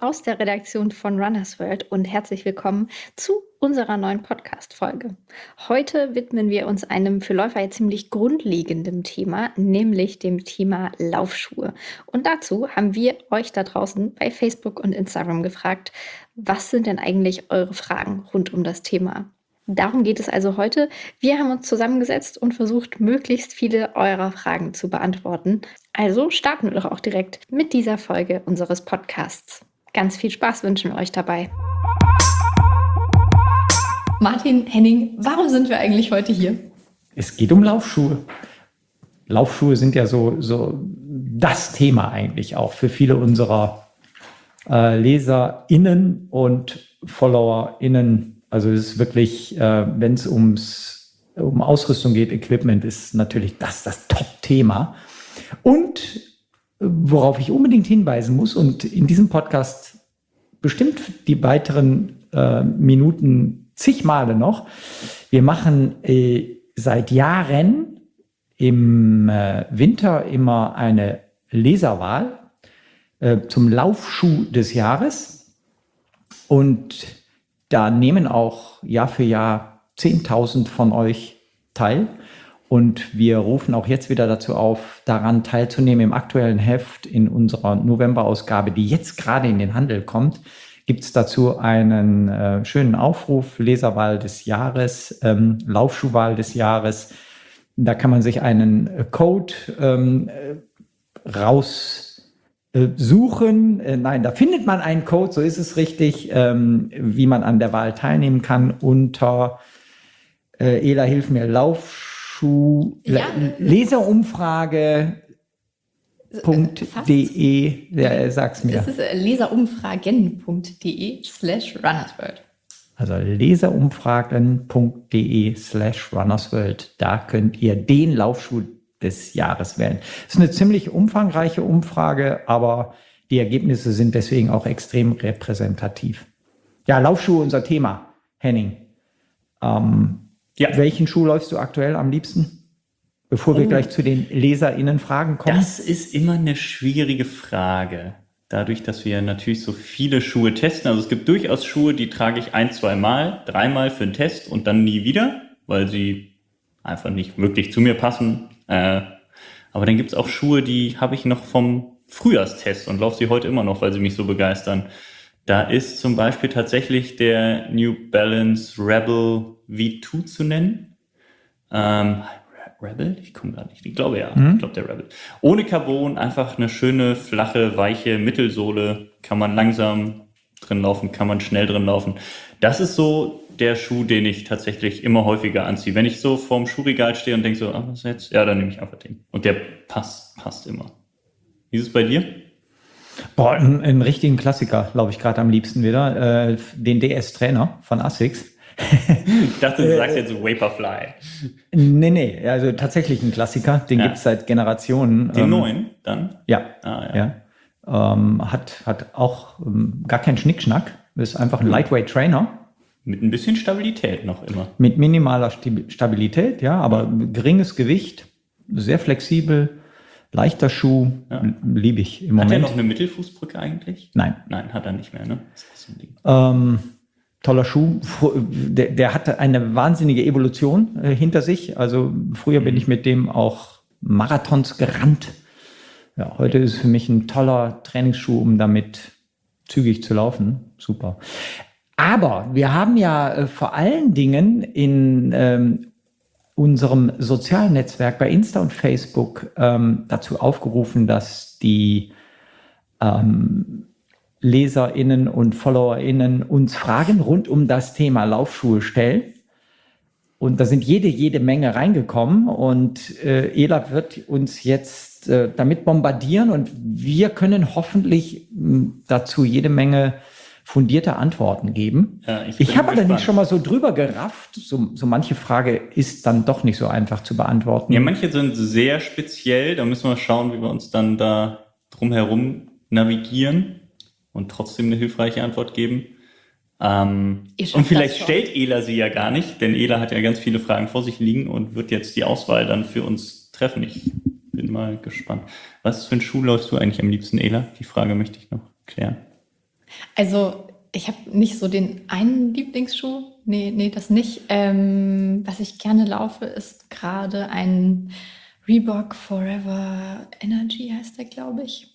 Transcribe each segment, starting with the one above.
aus der Redaktion von Runners World und herzlich willkommen zu unserer neuen Podcast-Folge. Heute widmen wir uns einem für Läufer ja ziemlich grundlegenden Thema, nämlich dem Thema Laufschuhe. Und dazu haben wir euch da draußen bei Facebook und Instagram gefragt, was sind denn eigentlich eure Fragen rund um das Thema? Darum geht es also heute. Wir haben uns zusammengesetzt und versucht, möglichst viele eurer Fragen zu beantworten. Also starten wir doch auch direkt mit dieser Folge unseres Podcasts. Ganz viel Spaß wünschen wir euch dabei. Martin, Henning, warum sind wir eigentlich heute hier? Es geht um Laufschuhe. Laufschuhe sind ja so das Thema eigentlich auch für viele unserer LeserInnen und FollowerInnen. Also es ist wirklich, wenn es um Ausrüstung geht, Equipment ist natürlich das Top-Thema. Und worauf ich unbedingt hinweisen muss und in diesem Podcast bestimmt die weiteren Minuten zig Male noch, wir machen seit Jahren im Winter immer eine Leserwahl zum Laufschuh des Jahres und da nehmen auch Jahr für Jahr 10.000 von euch teil. Und wir rufen auch jetzt wieder dazu auf, daran teilzunehmen. Im aktuellen Heft in unserer November-Ausgabe, die jetzt gerade in den Handel kommt, gibt es dazu einen schönen Aufruf, Leserwahl des Jahres, Laufschuhwahl des Jahres. Da kann man sich einen Code raussuchen. Da findet man einen Code, so ist es richtig, wie man an der Wahl teilnehmen kann unter Ela, hilf mir, Leserumfrage.de, sag's mir. Das ist leserumfragen.de/runnersworld. Also leserumfragen.de/runnersworld. Da könnt ihr den Laufschuh des Jahres wählen. Das ist eine ziemlich umfangreiche Umfrage, aber die Ergebnisse sind deswegen auch extrem repräsentativ. Ja, Laufschuhe, unser Thema. Henning, welchen Schuh läufst du aktuell am liebsten? Bevor wir gleich zu den LeserInnen-Fragen kommen. Das ist immer eine schwierige Frage. Dadurch, dass wir natürlich so viele Schuhe testen. Also es gibt durchaus Schuhe, die trage ich 1, 2 Mal, 3 Mal für einen Test und dann nie wieder, weil sie einfach nicht wirklich zu mir passen. Aber dann gibt es auch Schuhe, die habe ich noch vom Frühjahrstest und laufe sie heute immer noch, weil sie mich so begeistern. Da ist zum Beispiel tatsächlich der New Balance Rebel V2 zu nennen. Rebel? Ich komme gar nicht. Ich glaube ja. Ich glaube der Rebel. Ohne Carbon, einfach eine schöne, flache, weiche Mittelsohle. Kann man langsam drin laufen, kann man schnell drin laufen. Das ist so der Schuh, den ich tatsächlich immer häufiger anziehe. Wenn ich so vorm Schuhregal stehe und denke so, was jetzt? Ja, dann nehme ich einfach den. Und der passt immer. Wie ist es bei dir? Boah, einen richtigen Klassiker, glaube ich, gerade am liebsten wieder. Den DS-Trainer von Asics. Ich dachte, du sagst jetzt Vaporfly. Nee, also tatsächlich ein Klassiker. Den gibt es seit Generationen. Den neuen dann? Ja. Hat auch gar keinen Schnickschnack. Ist einfach ein Lightweight Trainer. Mit ein bisschen Stabilität noch immer. Mit minimaler Stabilität, ja, aber geringes Gewicht, sehr flexibel, leichter Schuh, liebe ich im Moment. Hat er noch eine Mittelfußbrücke eigentlich? Nein. Nein, hat er nicht mehr, ne? Das ist so ein Ding. Toller Schuh. Der hatte eine wahnsinnige Evolution hinter sich. Also früher bin ich mit dem auch Marathons gerannt. Ja, heute ist es für mich ein toller Trainingsschuh, um damit zügig zu laufen. Super. Aber wir haben ja vor allen Dingen in unserem sozialen Netzwerk bei Insta und Facebook dazu aufgerufen, dass die LeserInnen und FollowerInnen uns Fragen rund um das Thema Laufschuhe stellen. Und da sind jede Menge reingekommen und Ela wird uns jetzt damit bombardieren und wir können hoffentlich dazu jede Menge fundierte Antworten geben. Ja, ich habe allerdings schon mal so drüber gerafft, so manche Frage ist dann doch nicht so einfach zu beantworten. Ja, manche sind sehr speziell, da müssen wir schauen, wie wir uns dann da drumherum navigieren und trotzdem eine hilfreiche Antwort geben. Und vielleicht stellt Ela sie ja gar nicht, denn Ela hat ja ganz viele Fragen vor sich liegen und wird jetzt die Auswahl dann für uns treffen. Ich bin mal gespannt. Was für einen Schuh läufst du eigentlich am liebsten, Ela? Die Frage möchte ich noch klären. Also ich habe nicht so den einen Lieblingsschuh. Nee, das nicht. Was ich gerne laufe, ist gerade ein Reebok Forever Energy, heißt der, glaube ich.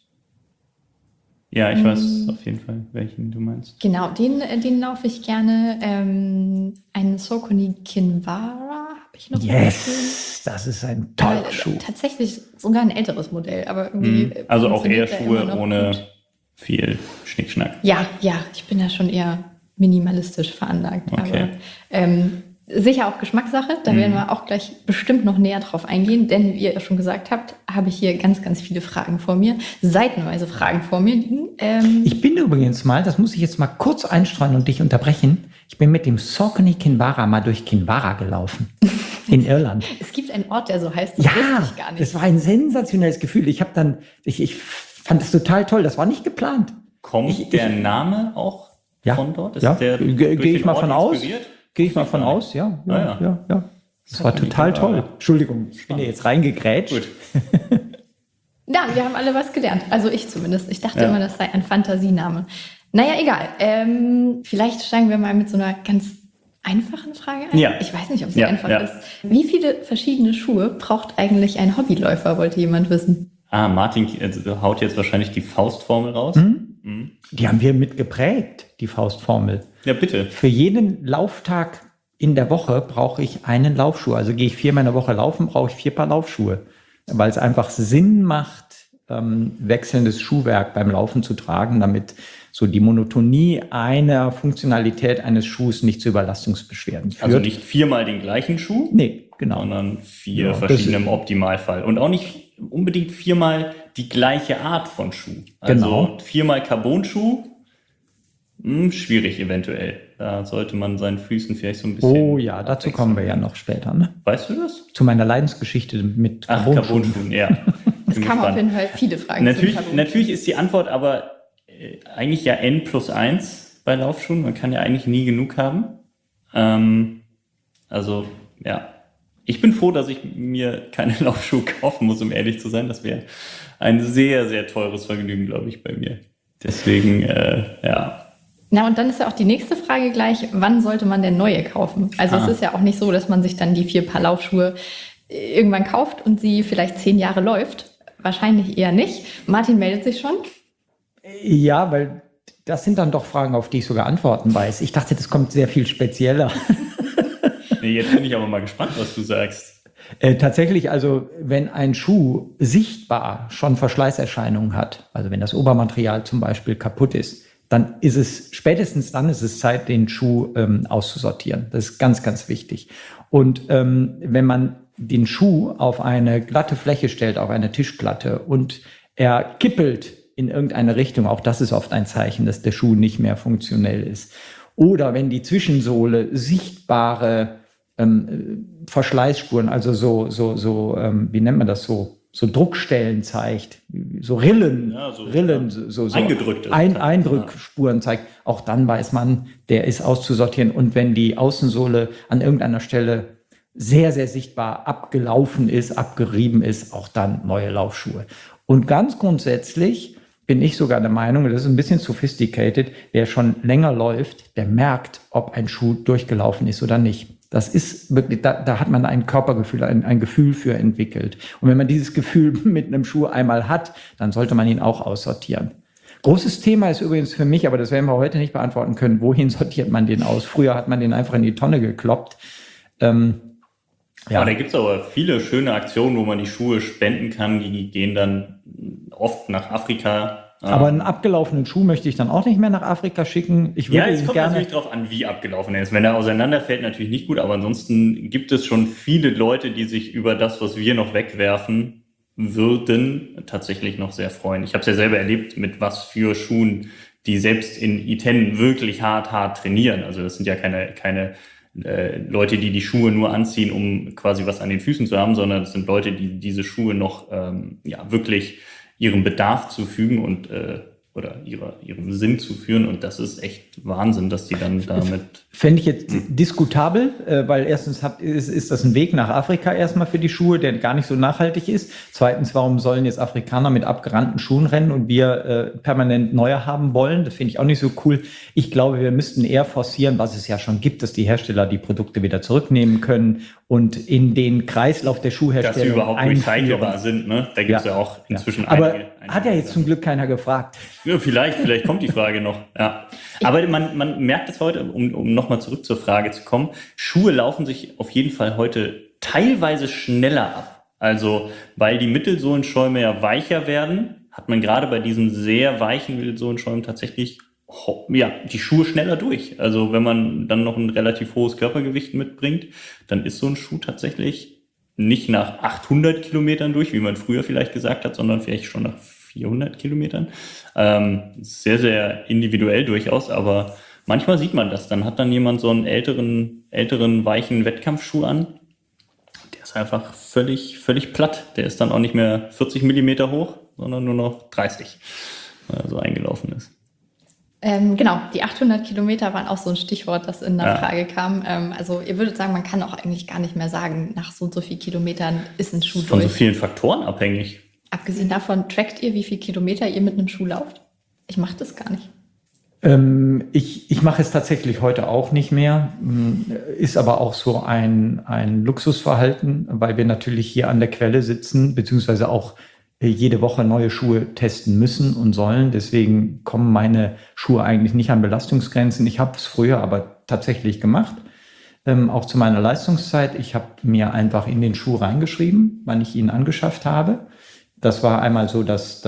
Ja, ich weiß auf jeden Fall, welchen du meinst. Genau, den laufe ich gerne. Einen Saucony Kinvara habe ich noch rumstehen. Yes, das ist ein toller Schuh. Tatsächlich sogar ein älteres Modell, aber irgendwie. Also auch eher funktioniert der immer Schuhe noch ohne gut. viel Schnickschnack. Ja, ich bin da schon eher minimalistisch veranlagt. Okay. Aber sicher auch Geschmackssache, da werden wir auch gleich bestimmt noch näher drauf eingehen, denn wie ihr ja schon gesagt habt, habe ich hier ganz, ganz viele Fragen vor mir, seitenweise Fragen vor mir liegen. Ich bin übrigens mal, das muss ich jetzt mal kurz einstreuen und dich unterbrechen, ich bin mit dem Saucony Kinvara mal durch Kinvara gelaufen. In Irland. Es gibt einen Ort, der so heißt, das Ja, wusste ich gar nicht. das war ein sensationelles Gefühl. Ich fand das total toll. Das war nicht geplant. Kommt der Name auch von dort? Ist Ja, der durch gehe den ich mal Ort von aus. inspiriert? Gehe ich mal von gar aus, ja. ja. Das war total toll. Entschuldigung, ich bin ja jetzt reingegrätscht. Gut. Ja, wir haben alle was gelernt. Also ich zumindest. Ich dachte immer, das sei ein Fantasiename. Naja, egal. Vielleicht steigen wir mal mit so einer ganz einfachen Frage ein. Ja. Ich weiß nicht, ob sie Ja, einfach ja. ist. Wie viele verschiedene Schuhe braucht eigentlich ein Hobbyläufer, wollte jemand wissen. Martin haut jetzt wahrscheinlich die Faustformel raus. Die haben wir mit geprägt, die Faustformel. Ja, bitte. Für jeden Lauftag in der Woche brauche ich einen Laufschuh. Also gehe ich 4-mal in der Woche laufen, brauche ich 4 Paar Laufschuhe. Weil es einfach Sinn macht, wechselndes Schuhwerk beim Laufen zu tragen, damit so die Monotonie einer Funktionalität eines Schuhs nicht zu Überlastungsbeschwerden führt. Also nicht 4-mal den gleichen Schuh, Nee, genau. sondern 4 Ja, verschiedene im Optimalfall. Und auch nicht unbedingt 4-mal die gleiche Art von Schuh. Also Genau. 4-mal Carbon-Schuh, schwierig eventuell. Da sollte man seinen Füßen vielleicht so ein bisschen... Oh ja, dazu kommen wir ja noch später. Ne? Weißt du das? Zu meiner Leidensgeschichte mit Ach, Carbon-Schuhen. Carbon-Schuhen, ja. Es Bin kamen auf gespannt. jeden Fall viele Fragen. Natürlich ist die Antwort aber eigentlich ja N+1 bei Laufschuhen. Man kann ja eigentlich nie genug haben. Also, ja. Ich bin froh, dass ich mir keine Laufschuhe kaufen muss, um ehrlich zu sein. Das wäre ein sehr, sehr teures Vergnügen, glaube ich, bei mir. Deswegen, ja. Na, und dann ist ja auch die nächste Frage gleich, wann sollte man denn neue kaufen? Also es ist ja auch nicht so, dass man sich dann die 4 Paar Laufschuhe irgendwann kauft und sie vielleicht 10 Jahre läuft. Wahrscheinlich eher nicht. Martin meldet sich schon. Ja, weil das sind dann doch Fragen, auf die ich sogar Antworten weiß. Ich dachte, das kommt sehr viel spezieller. Nee, jetzt bin ich aber mal gespannt, was du sagst. Tatsächlich, also wenn ein Schuh sichtbar schon Verschleißerscheinungen hat, also wenn das Obermaterial zum Beispiel kaputt ist, dann ist es, spätestens dann ist es Zeit, den Schuh auszusortieren. Das ist ganz, ganz wichtig. Und wenn man den Schuh auf eine glatte Fläche stellt, auf eine Tischplatte und er kippelt in irgendeine Richtung, auch das ist oft ein Zeichen, dass der Schuh nicht mehr funktionell ist. Oder wenn die Zwischensohle sichtbare Verschleißspuren, also wie nennt man das so Druckstellen zeigt, so Rillen, Ja, so eingedrückte eingedrückte. Eindrückspuren zeigt, auch dann weiß man, der ist auszusortieren. Und wenn die Außensohle an irgendeiner Stelle sehr, sehr sichtbar abgelaufen ist, abgerieben ist, auch dann neue Laufschuhe. Und ganz grundsätzlich bin ich sogar der Meinung, das ist ein bisschen sophisticated, wer schon länger läuft, der merkt, ob ein Schuh durchgelaufen ist oder nicht. Das ist wirklich, da hat man ein Körpergefühl, ein Gefühl für entwickelt. Und wenn man dieses Gefühl mit einem Schuh einmal hat, dann sollte man ihn auch aussortieren. Großes Thema ist übrigens für mich, aber das werden wir heute nicht beantworten können, wohin sortiert man den aus? Früher hat man den einfach in die Tonne gekloppt. Ja, da gibt es aber viele schöne Aktionen, wo man die Schuhe spenden kann. Die gehen dann oft nach Afrika. Aber einen abgelaufenen Schuh möchte ich dann auch nicht mehr nach Afrika schicken. Ich würde es ihn kommt gerne. natürlich darauf an, wie abgelaufen er ist. Wenn er auseinanderfällt, natürlich nicht gut. Aber ansonsten gibt es schon viele Leute, die sich über das, was wir noch wegwerfen würden, tatsächlich noch sehr freuen. Ich habe es ja selber erlebt, mit was für Schuhen die selbst in Iten wirklich hart trainieren. Also das sind ja keine Leute, die die Schuhe nur anziehen, um quasi was an den Füßen zu haben, sondern es sind Leute, die diese Schuhe noch wirklich ihrem Bedarf zufügen und oder ihrem Sinn zu führen. Und das ist echt Wahnsinn, dass die dann damit... Fände ich jetzt diskutabel, weil erstens ist das ein Weg nach Afrika erstmal für die Schuhe, der gar nicht so nachhaltig ist. Zweitens, warum sollen jetzt Afrikaner mit abgerannten Schuhen rennen und wir permanent neue haben wollen? Das finde ich auch nicht so cool. Ich glaube, wir müssten eher forcieren, was es ja schon gibt, dass die Hersteller die Produkte wieder zurücknehmen können und in den Kreislauf der Schuhherstellung dass sie überhaupt recycelbar sind, ne? Da gibt es ja auch inzwischen einige. Hat ja jetzt zum Glück keiner gefragt. Ja, vielleicht kommt die Frage noch. Ja. Aber man merkt es heute, um nochmal zurück zur Frage zu kommen, Schuhe laufen sich auf jeden Fall heute teilweise schneller ab. Also, weil die Mittelsohlenschäume ja weicher werden, hat man gerade bei diesen sehr weichen Mittelsohlenschäumen tatsächlich die Schuhe schneller durch. Also wenn man dann noch ein relativ hohes Körpergewicht mitbringt, dann ist so ein Schuh tatsächlich nicht nach 800 Kilometern durch, wie man früher vielleicht gesagt hat, sondern vielleicht schon nach 400 Kilometern. Sehr, sehr individuell durchaus, aber manchmal sieht man das. Dann hat dann jemand so einen älteren, weichen Wettkampfschuh an. Der ist einfach völlig platt. Der ist dann auch nicht mehr 40 Millimeter hoch, sondern nur noch 30, weil er so eingelaufen ist. Genau, die 800 Kilometer waren auch so ein Stichwort, das in der Frage kam. Also ihr würdet sagen, man kann auch eigentlich gar nicht mehr sagen, nach so und so vielen Kilometern ist ein Schuh durch. Von so vielen Faktoren abhängig. Abgesehen davon, trackt ihr, wie viele Kilometer ihr mit einem Schuh lauft? Ich mache das gar nicht. Ich mache es tatsächlich heute auch nicht mehr, ist aber auch so ein Luxusverhalten, weil wir natürlich hier an der Quelle sitzen, beziehungsweise auch jede Woche neue Schuhe testen müssen und sollen. Deswegen kommen meine Schuhe eigentlich nicht an Belastungsgrenzen. Ich habe es früher aber tatsächlich gemacht, auch zu meiner Leistungszeit. Ich habe mir einfach in den Schuh reingeschrieben, wann ich ihn angeschafft habe. Das war einmal so das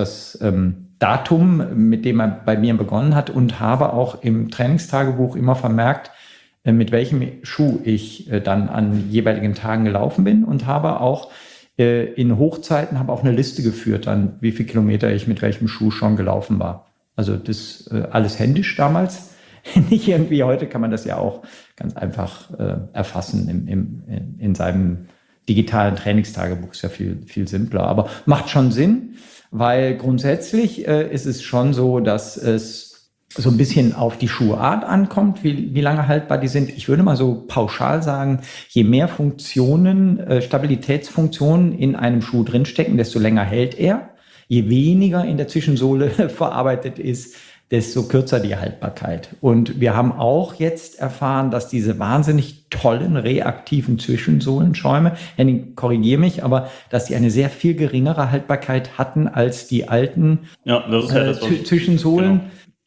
Datum, mit dem er bei mir begonnen hat, und habe auch im Trainingstagebuch immer vermerkt, mit welchem Schuh ich dann an jeweiligen Tagen gelaufen bin, und habe auch in Hochzeiten auch eine Liste geführt, an wie viele Kilometer ich mit welchem Schuh schon gelaufen war. Also das alles händisch damals. Nicht irgendwie, heute kann man das ja auch ganz einfach erfassen in seinem digitalen Trainingstagebuch. Ist ja viel simpler, aber macht schon Sinn, weil grundsätzlich ist es schon so, dass es so ein bisschen auf die Schuhart ankommt, wie lange haltbar die sind. Ich würde mal so pauschal sagen, je mehr Funktionen, Stabilitätsfunktionen in einem Schuh drinstecken, desto länger hält er. Je weniger in der Zwischensohle verarbeitet ist, desto kürzer die Haltbarkeit. Und wir haben auch jetzt erfahren, dass diese wahnsinnig tollen reaktiven Zwischensohlenschäume, Henning, korrigiere mich, aber dass die eine sehr viel geringere Haltbarkeit hatten als die alten Zwischensohlen. Genau.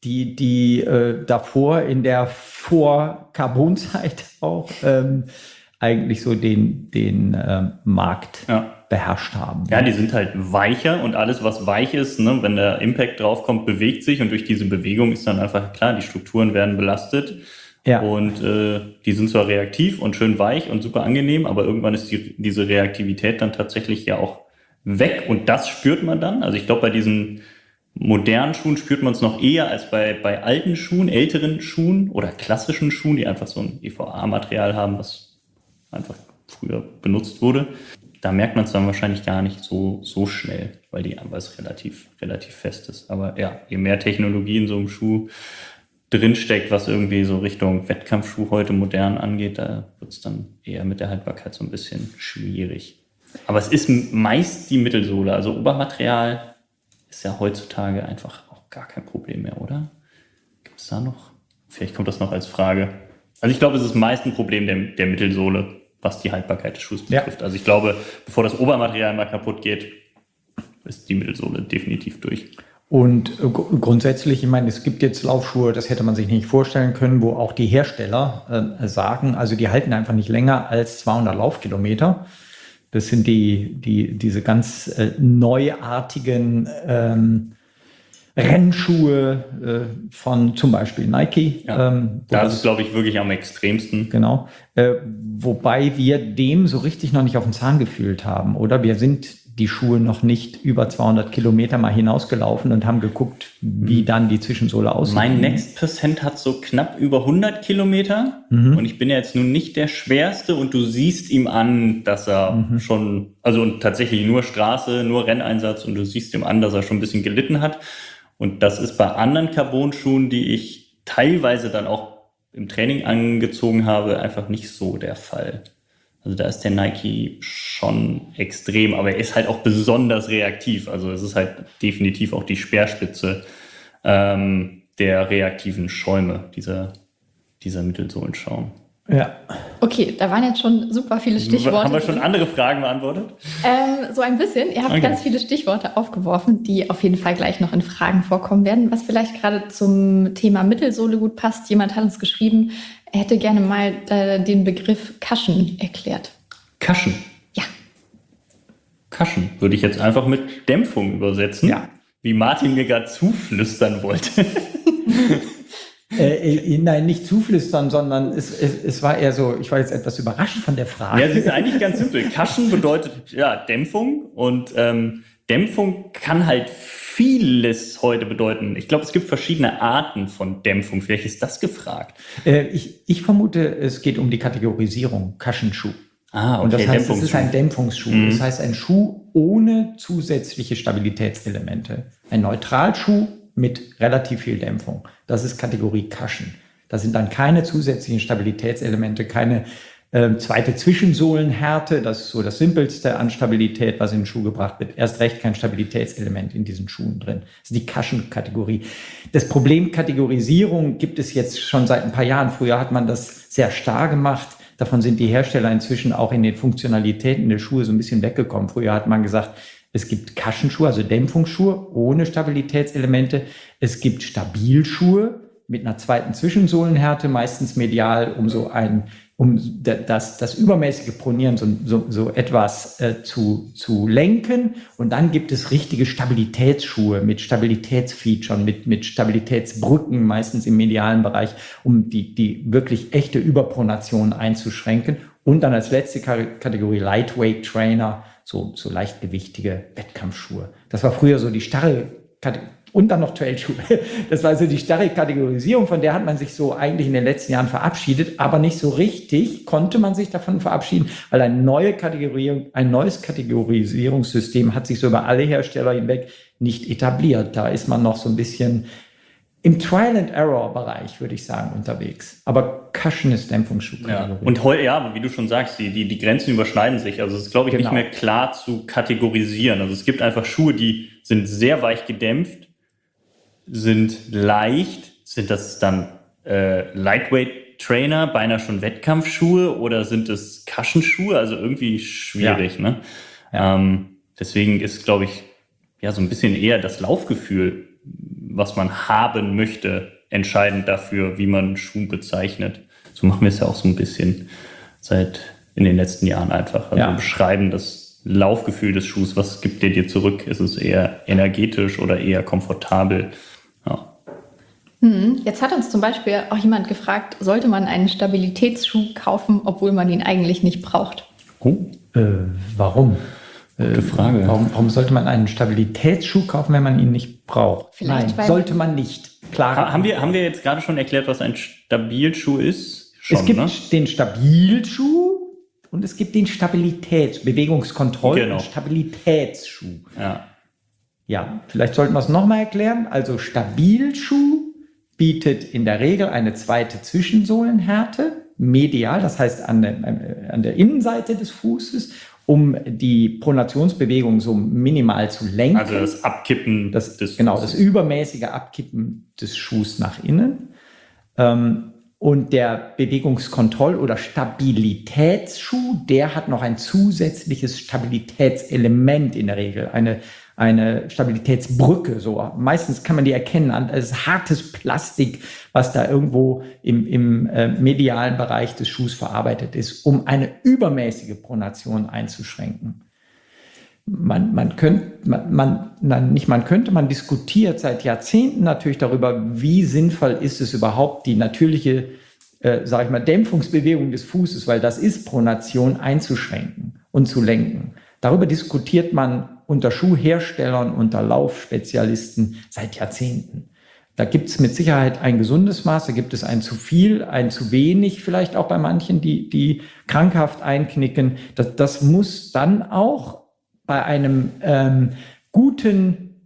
Die davor in der Vor-Carbon-Zeit auch eigentlich so den Markt beherrscht haben. Ja, die sind halt weicher, und alles, was weich ist, ne, wenn der Impact draufkommt, bewegt sich, und durch diese Bewegung ist dann einfach klar, die Strukturen werden belastet. Ja. Und die sind zwar reaktiv und schön weich und super angenehm, aber irgendwann ist diese Reaktivität dann tatsächlich ja auch weg, und das spürt man dann. Also ich glaube, bei diesen modernen Schuhen spürt man es noch eher als bei alten Schuhen, älteren Schuhen oder klassischen Schuhen, die einfach so ein EVA-Material haben, was einfach früher benutzt wurde. Da merkt man es dann wahrscheinlich gar nicht so schnell, weil es relativ fest ist. Aber ja, je mehr Technologie in so einem Schuh drinsteckt, was irgendwie so Richtung Wettkampfschuh heute modern angeht, da wird es dann eher mit der Haltbarkeit so ein bisschen schwierig. Aber es ist meist die Mittelsohle, also Obermaterial ist ja heutzutage einfach auch gar kein Problem mehr, oder? Gibt es da noch? Vielleicht kommt das noch als Frage. Also ich glaube, es ist meist ein Problem der Mittelsohle, was die Haltbarkeit des Schuhs betrifft. Ja. Also ich glaube, bevor das Obermaterial mal kaputt geht, ist die Mittelsohle definitiv durch. Und grundsätzlich, ich meine, es gibt jetzt Laufschuhe, das hätte man sich nicht vorstellen können, wo auch die Hersteller sagen, also die halten einfach nicht länger als 200 Laufkilometer. Das sind diese ganz neuartigen Rennschuhe von zum Beispiel Nike. Ja, das ist, glaube ich, wirklich am extremsten. Genau. Wobei wir dem so richtig noch nicht auf den Zahn gefühlt haben, oder? Wir sind die Schuhe noch nicht über 200 Kilometer mal hinausgelaufen und haben geguckt, wie dann die Zwischensohle aussieht. Mein Next Percent hat so knapp über 100 Kilometer und ich bin ja jetzt nun nicht der Schwerste, und du siehst ihm an, dass er schon, also und tatsächlich nur Straße, nur Renneinsatz, und du siehst ihm an, dass er schon ein bisschen gelitten hat. Und das ist bei anderen Carbon-Schuhen, die ich teilweise dann auch im Training angezogen habe, einfach nicht so der Fall. Also da ist der Nike schon extrem, aber er ist halt auch besonders reaktiv. Also es ist halt definitiv auch die Speerspitze der reaktiven Schäume, dieser Mittelsohlenschaum. Ja. Okay, da waren jetzt schon super viele Stichworte. Haben wir schon andere Fragen beantwortet? So ein bisschen. Ihr habt ganz viele Stichworte aufgeworfen, die auf jeden Fall gleich noch in Fragen vorkommen werden. Was vielleicht gerade zum Thema Mittelsohle gut passt. Jemand hat uns geschrieben, er hätte gerne mal den Begriff Cushion erklärt. Cushion? Ja. Cushion würde ich jetzt einfach mit Dämpfung übersetzen. Ja. Wie Martin mir gerade zuflüstern wollte. Nein, nicht zuflüstern, sondern es war eher so, ich war jetzt etwas überrascht von der Frage. Ja, es ist eigentlich ganz simpel. Cushion bedeutet ja Dämpfung und Dämpfung kann halt vieles heute bedeuten. Ich glaube, es gibt verschiedene Arten von Dämpfung. Vielleicht ist das gefragt. Ich vermute, es geht um die Kategorisierung Cushion-Schuh. Ah, okay. Und das heißt, es ist ein Dämpfungsschuh. Das heißt, ein Schuh ohne zusätzliche Stabilitätselemente. Ein Neutralschuh mit relativ viel Dämpfung. Das ist Kategorie Cushion. Da sind dann keine zusätzlichen Stabilitätselemente, keine zweite Zwischensohlenhärte. Das ist so das Simpelste an Stabilität, was in den Schuh gebracht wird. Erst recht kein Stabilitätselement in diesen Schuhen drin. Das ist die Cushion-Kategorie. Das Problem Kategorisierung gibt es jetzt schon seit ein paar Jahren. Früher hat man das sehr starr gemacht. Davon sind die Hersteller inzwischen auch in den Funktionalitäten der Schuhe so ein bisschen weggekommen. Früher hat man gesagt, es gibt Cushion-Schuhe, also Dämpfungsschuhe ohne Stabilitätselemente. Es gibt Stabilschuhe mit einer zweiten Zwischensohlenhärte, meistens medial, um das übermäßige Pronieren so etwas zu lenken. Und dann gibt es richtige Stabilitätsschuhe mit Stabilitätsfeaturen, mit Stabilitätsbrücken, meistens im medialen Bereich, um die wirklich echte Überpronation einzuschränken. Und dann als letzte Kategorie Lightweight Trainer, so leichtgewichtige Wettkampfschuhe. Das war früher so die starre Kategorie. Und dann noch Trailschuhe. Das war so die starre Kategorisierung, von der hat man sich so eigentlich in den letzten Jahren verabschiedet, aber nicht so richtig konnte man sich davon verabschieden, weil ein neues Kategorisierungssystem hat sich so über alle Hersteller hinweg nicht etabliert. Da ist man noch so ein bisschen im Trial-and-Error-Bereich, würde ich sagen, unterwegs. Aber Cushion ist Dämpfungsschuhkategorie. Ja. Und heute, ja, wie du schon sagst, die Grenzen überschneiden sich. Also es ist, glaube ich, Genau. nicht mehr klar zu kategorisieren. Also es gibt einfach Schuhe, die sind sehr weich gedämpft, sind leicht. Sind das dann Lightweight Trainer, beinahe schon Wettkampfschuhe oder sind es Cushion-Schuhe? Also irgendwie schwierig, ne? Ja. Deswegen ist, glaube ich, ja, so ein bisschen eher das Laufgefühl, was man haben möchte, entscheidend dafür, wie man Schuh bezeichnet. So machen wir es ja auch so ein bisschen in den letzten Jahren einfach. Also wir beschreiben das Laufgefühl des Schuhs. Was gibt der dir zurück? Ist es eher energetisch oder eher komfortabel? Ja. Jetzt hat uns zum Beispiel auch jemand gefragt, sollte man einen Stabilitätsschuh kaufen, obwohl man ihn eigentlich nicht braucht? Warum? Gute Frage. Warum sollte man einen Stabilitätsschuh kaufen, wenn man ihn nicht braucht? Vielleicht, Nein, sollte man nicht. Klar. Haben wir jetzt gerade schon erklärt, was ein Stabilschuh ist? Schon, es gibt den Stabilschuh und es gibt den Bewegungskontroll- und Stabilitätsschuh. Ja, vielleicht sollten wir es nochmal erklären. Also Stabilschuh bietet in der Regel eine zweite Zwischensohlenhärte, medial, das heißt an der Innenseite des Fußes, um die Pronationsbewegung so minimal zu lenken. Also das Abkippen des Fußes. Genau, das übermäßige Abkippen des Schuhs nach innen. Und der Bewegungskontroll- oder Stabilitätsschuh, der hat noch ein zusätzliches Stabilitätselement in der Regel, eine Stabilitätsbrücke. So. Meistens kann man die erkennen als hartes Plastik, was da irgendwo im medialen Bereich des Schuhs verarbeitet ist, um eine übermäßige Pronation einzuschränken. Man diskutiert seit Jahrzehnten natürlich darüber, wie sinnvoll ist es überhaupt, die natürliche, Dämpfungsbewegung des Fußes, weil das ist Pronation, einzuschränken und zu lenken. Darüber diskutiert man unter Schuhherstellern, unter Laufspezialisten seit Jahrzehnten. Da gibt es mit Sicherheit ein gesundes Maß, da gibt es ein zu viel, ein zu wenig, vielleicht auch bei manchen, die krankhaft einknicken. Das muss dann auch bei einem guten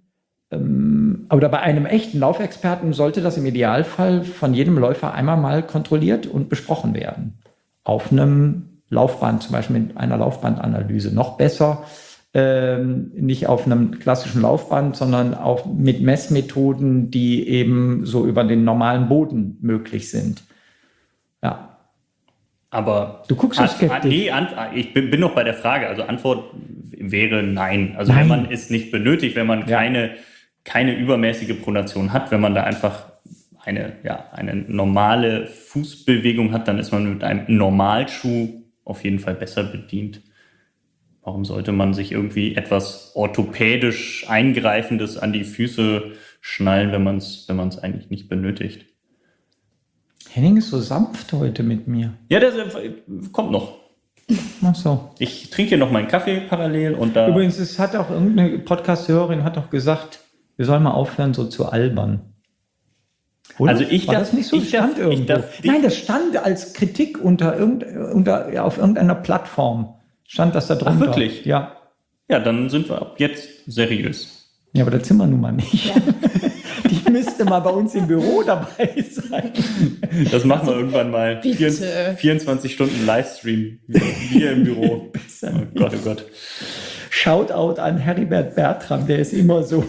oder bei einem echten Laufexperten sollte das im Idealfall von jedem Läufer einmal mal kontrolliert und besprochen werden. Auf einem Laufband, zum Beispiel mit einer Laufbandanalyse. Noch besser, nicht auf einem klassischen Laufband, sondern auch mit Messmethoden, die eben so über den normalen Boden möglich sind. Ja. Aber du guckst so skeptisch. Ich bin noch bei der Frage. Also Antwort wäre nein. Also nein. Wenn man es nicht benötigt, wenn man keine übermäßige Pronation hat, wenn man da einfach eine normale Fußbewegung hat, dann ist man mit einem Normalschuh auf jeden Fall besser bedient. Warum sollte man sich irgendwie etwas orthopädisch Eingreifendes an die Füße schnallen, wenn man es eigentlich nicht benötigt? Henning ist so sanft heute mit mir. Ja, das kommt noch. Ach so. Ich trinke hier noch meinen Kaffee parallel und da... Übrigens, es hat auch irgendeine Podcast-Hörerin hat auch gesagt, wir sollen mal aufhören, so zu albern. Oder? Also das nicht so? Nein, das stand als Kritik auf irgendeiner Plattform. Stand das da drunter. Ach, wirklich? Ja. Ja, dann sind wir ab jetzt seriös. Ja, aber das sind wir nun mal nicht. Ja. Die müsste mal bei uns im Büro dabei sein. Das machen wir irgendwann mal. Bitte. 24 Stunden Livestream hier im Büro. Oh Gott, oh Gott. Shoutout an Heribert Bertram, der ist immer so.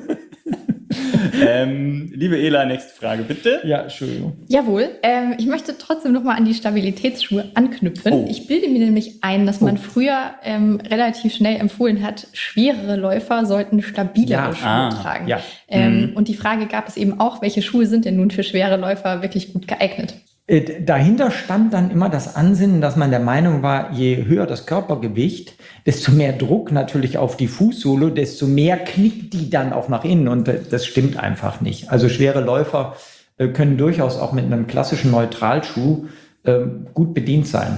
Liebe Ela, nächste Frage, bitte. Ja, Entschuldigung. Jawohl. Ich möchte trotzdem nochmal an die Stabilitätsschuhe anknüpfen. Oh. Ich bilde mir nämlich ein, dass man früher relativ schnell empfohlen hat, schwerere Läufer sollten stabilere Schuhe tragen. Ja. Und die Frage gab es eben auch, welche Schuhe sind denn nun für schwere Läufer wirklich gut geeignet? Dahinter stand dann immer das Ansinnen, dass man der Meinung war, je höher das Körpergewicht, desto mehr Druck natürlich auf die Fußsohle, desto mehr knickt die dann auch nach innen. Und das stimmt einfach nicht. Also schwere Läufer können durchaus auch mit einem klassischen Neutralschuh gut bedient sein.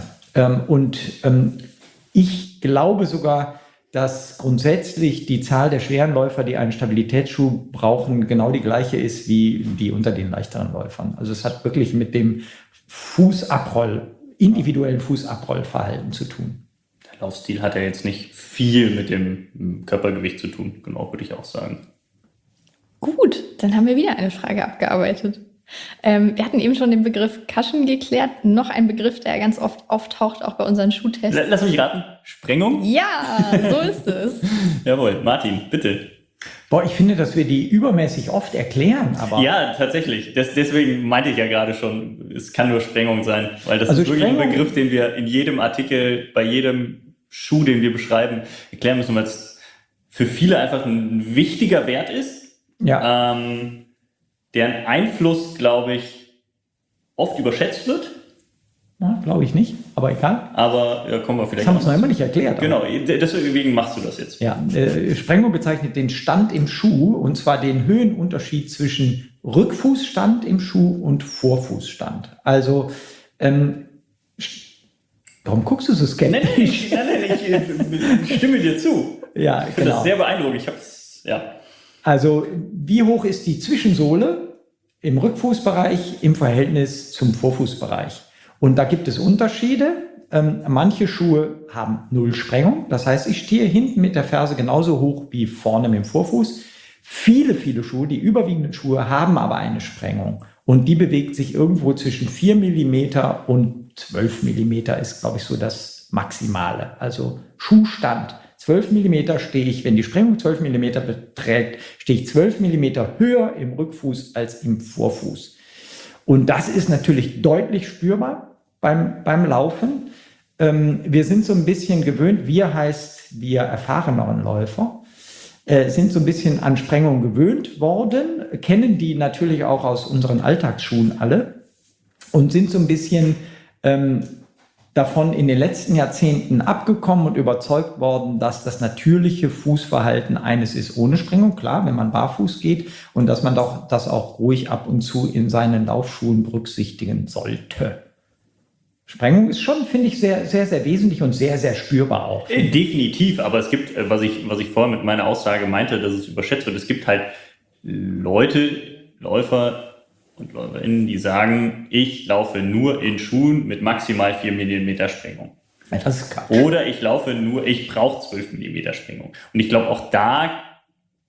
Ich glaube sogar, dass grundsätzlich die Zahl der schweren Läufer, die einen Stabilitätsschuh brauchen, genau die gleiche ist wie die unter den leichteren Läufern. Also es hat wirklich mit dem individuellen Fußabrollverhalten zu tun. Der Laufstil hat ja jetzt nicht viel mit dem Körpergewicht zu tun, genau, würde ich auch sagen. Gut, dann haben wir wieder eine Frage abgearbeitet. Wir hatten eben schon den Begriff Cushion geklärt. Noch ein Begriff, der ganz oft auftaucht, auch bei unseren Schuhtests. Lass mich raten. Sprengung? Ja, so ist es. Jawohl, Martin, bitte. Boah, ich finde, dass wir die übermäßig oft erklären. Aber ja, tatsächlich. Deswegen meinte ich ja gerade schon, es kann nur Sprengung sein. Weil das ist wirklich ein Begriff, den wir in jedem Artikel, bei jedem Schuh, den wir beschreiben, erklären müssen, weil es für viele einfach ein wichtiger Wert ist. Ja. Deren Einfluss, glaube ich, oft überschätzt wird. Ja, glaube ich nicht, aber egal. Aber kommen wir vielleicht. Das haben wir uns noch immer nicht erklärt. Genau, deswegen machst du das jetzt. Ja, Sprengung bezeichnet den Stand im Schuh, und zwar den Höhenunterschied zwischen Rückfußstand im Schuh und Vorfußstand. Also, warum guckst du so skeptisch? Nein, ich stimme dir zu. Ja, ich finde das sehr beeindruckend. Also, wie hoch ist die Zwischensohle im Rückfußbereich im Verhältnis zum Vorfußbereich? Und da gibt es Unterschiede. Manche Schuhe haben 0 Sprengung. Das heißt, ich stehe hinten mit der Ferse genauso hoch wie vorne mit dem Vorfuß. Viele Schuhe, die überwiegenden Schuhe, haben aber eine Sprengung. Und die bewegt sich irgendwo zwischen 4 mm und 12 mm ist, glaube ich, so das Maximale. Also Schuhstand. 12 mm stehe ich, wenn die Sprengung 12 mm beträgt, stehe ich 12 mm höher im Rückfuß als im Vorfuß. Und das ist natürlich deutlich spürbar beim Laufen. Wir sind so ein bisschen gewöhnt, wir erfahreneren Läufer, sind so ein bisschen an Sprengung gewöhnt worden, kennen die natürlich auch aus unseren Alltagsschuhen alle und sind so ein bisschen davon in den letzten Jahrzehnten abgekommen und überzeugt worden, dass das natürliche Fußverhalten eines ist ohne Sprengung, klar, wenn man barfuß geht, und dass man doch das auch ruhig ab und zu in seinen Laufschuhen berücksichtigen sollte. Sprengung ist schon, finde ich, sehr, sehr, sehr wesentlich und sehr, sehr spürbar auch. Definitiv, aber es gibt, was ich vorher mit meiner Aussage meinte, dass es überschätzt wird, es gibt halt Läufer und Läuferinnen, die sagen, ich laufe nur in Schuhen mit maximal 4 mm Sprengung. Das ist Quatsch. Oder ich brauche 12 mm Sprengung. Und ich glaube, auch da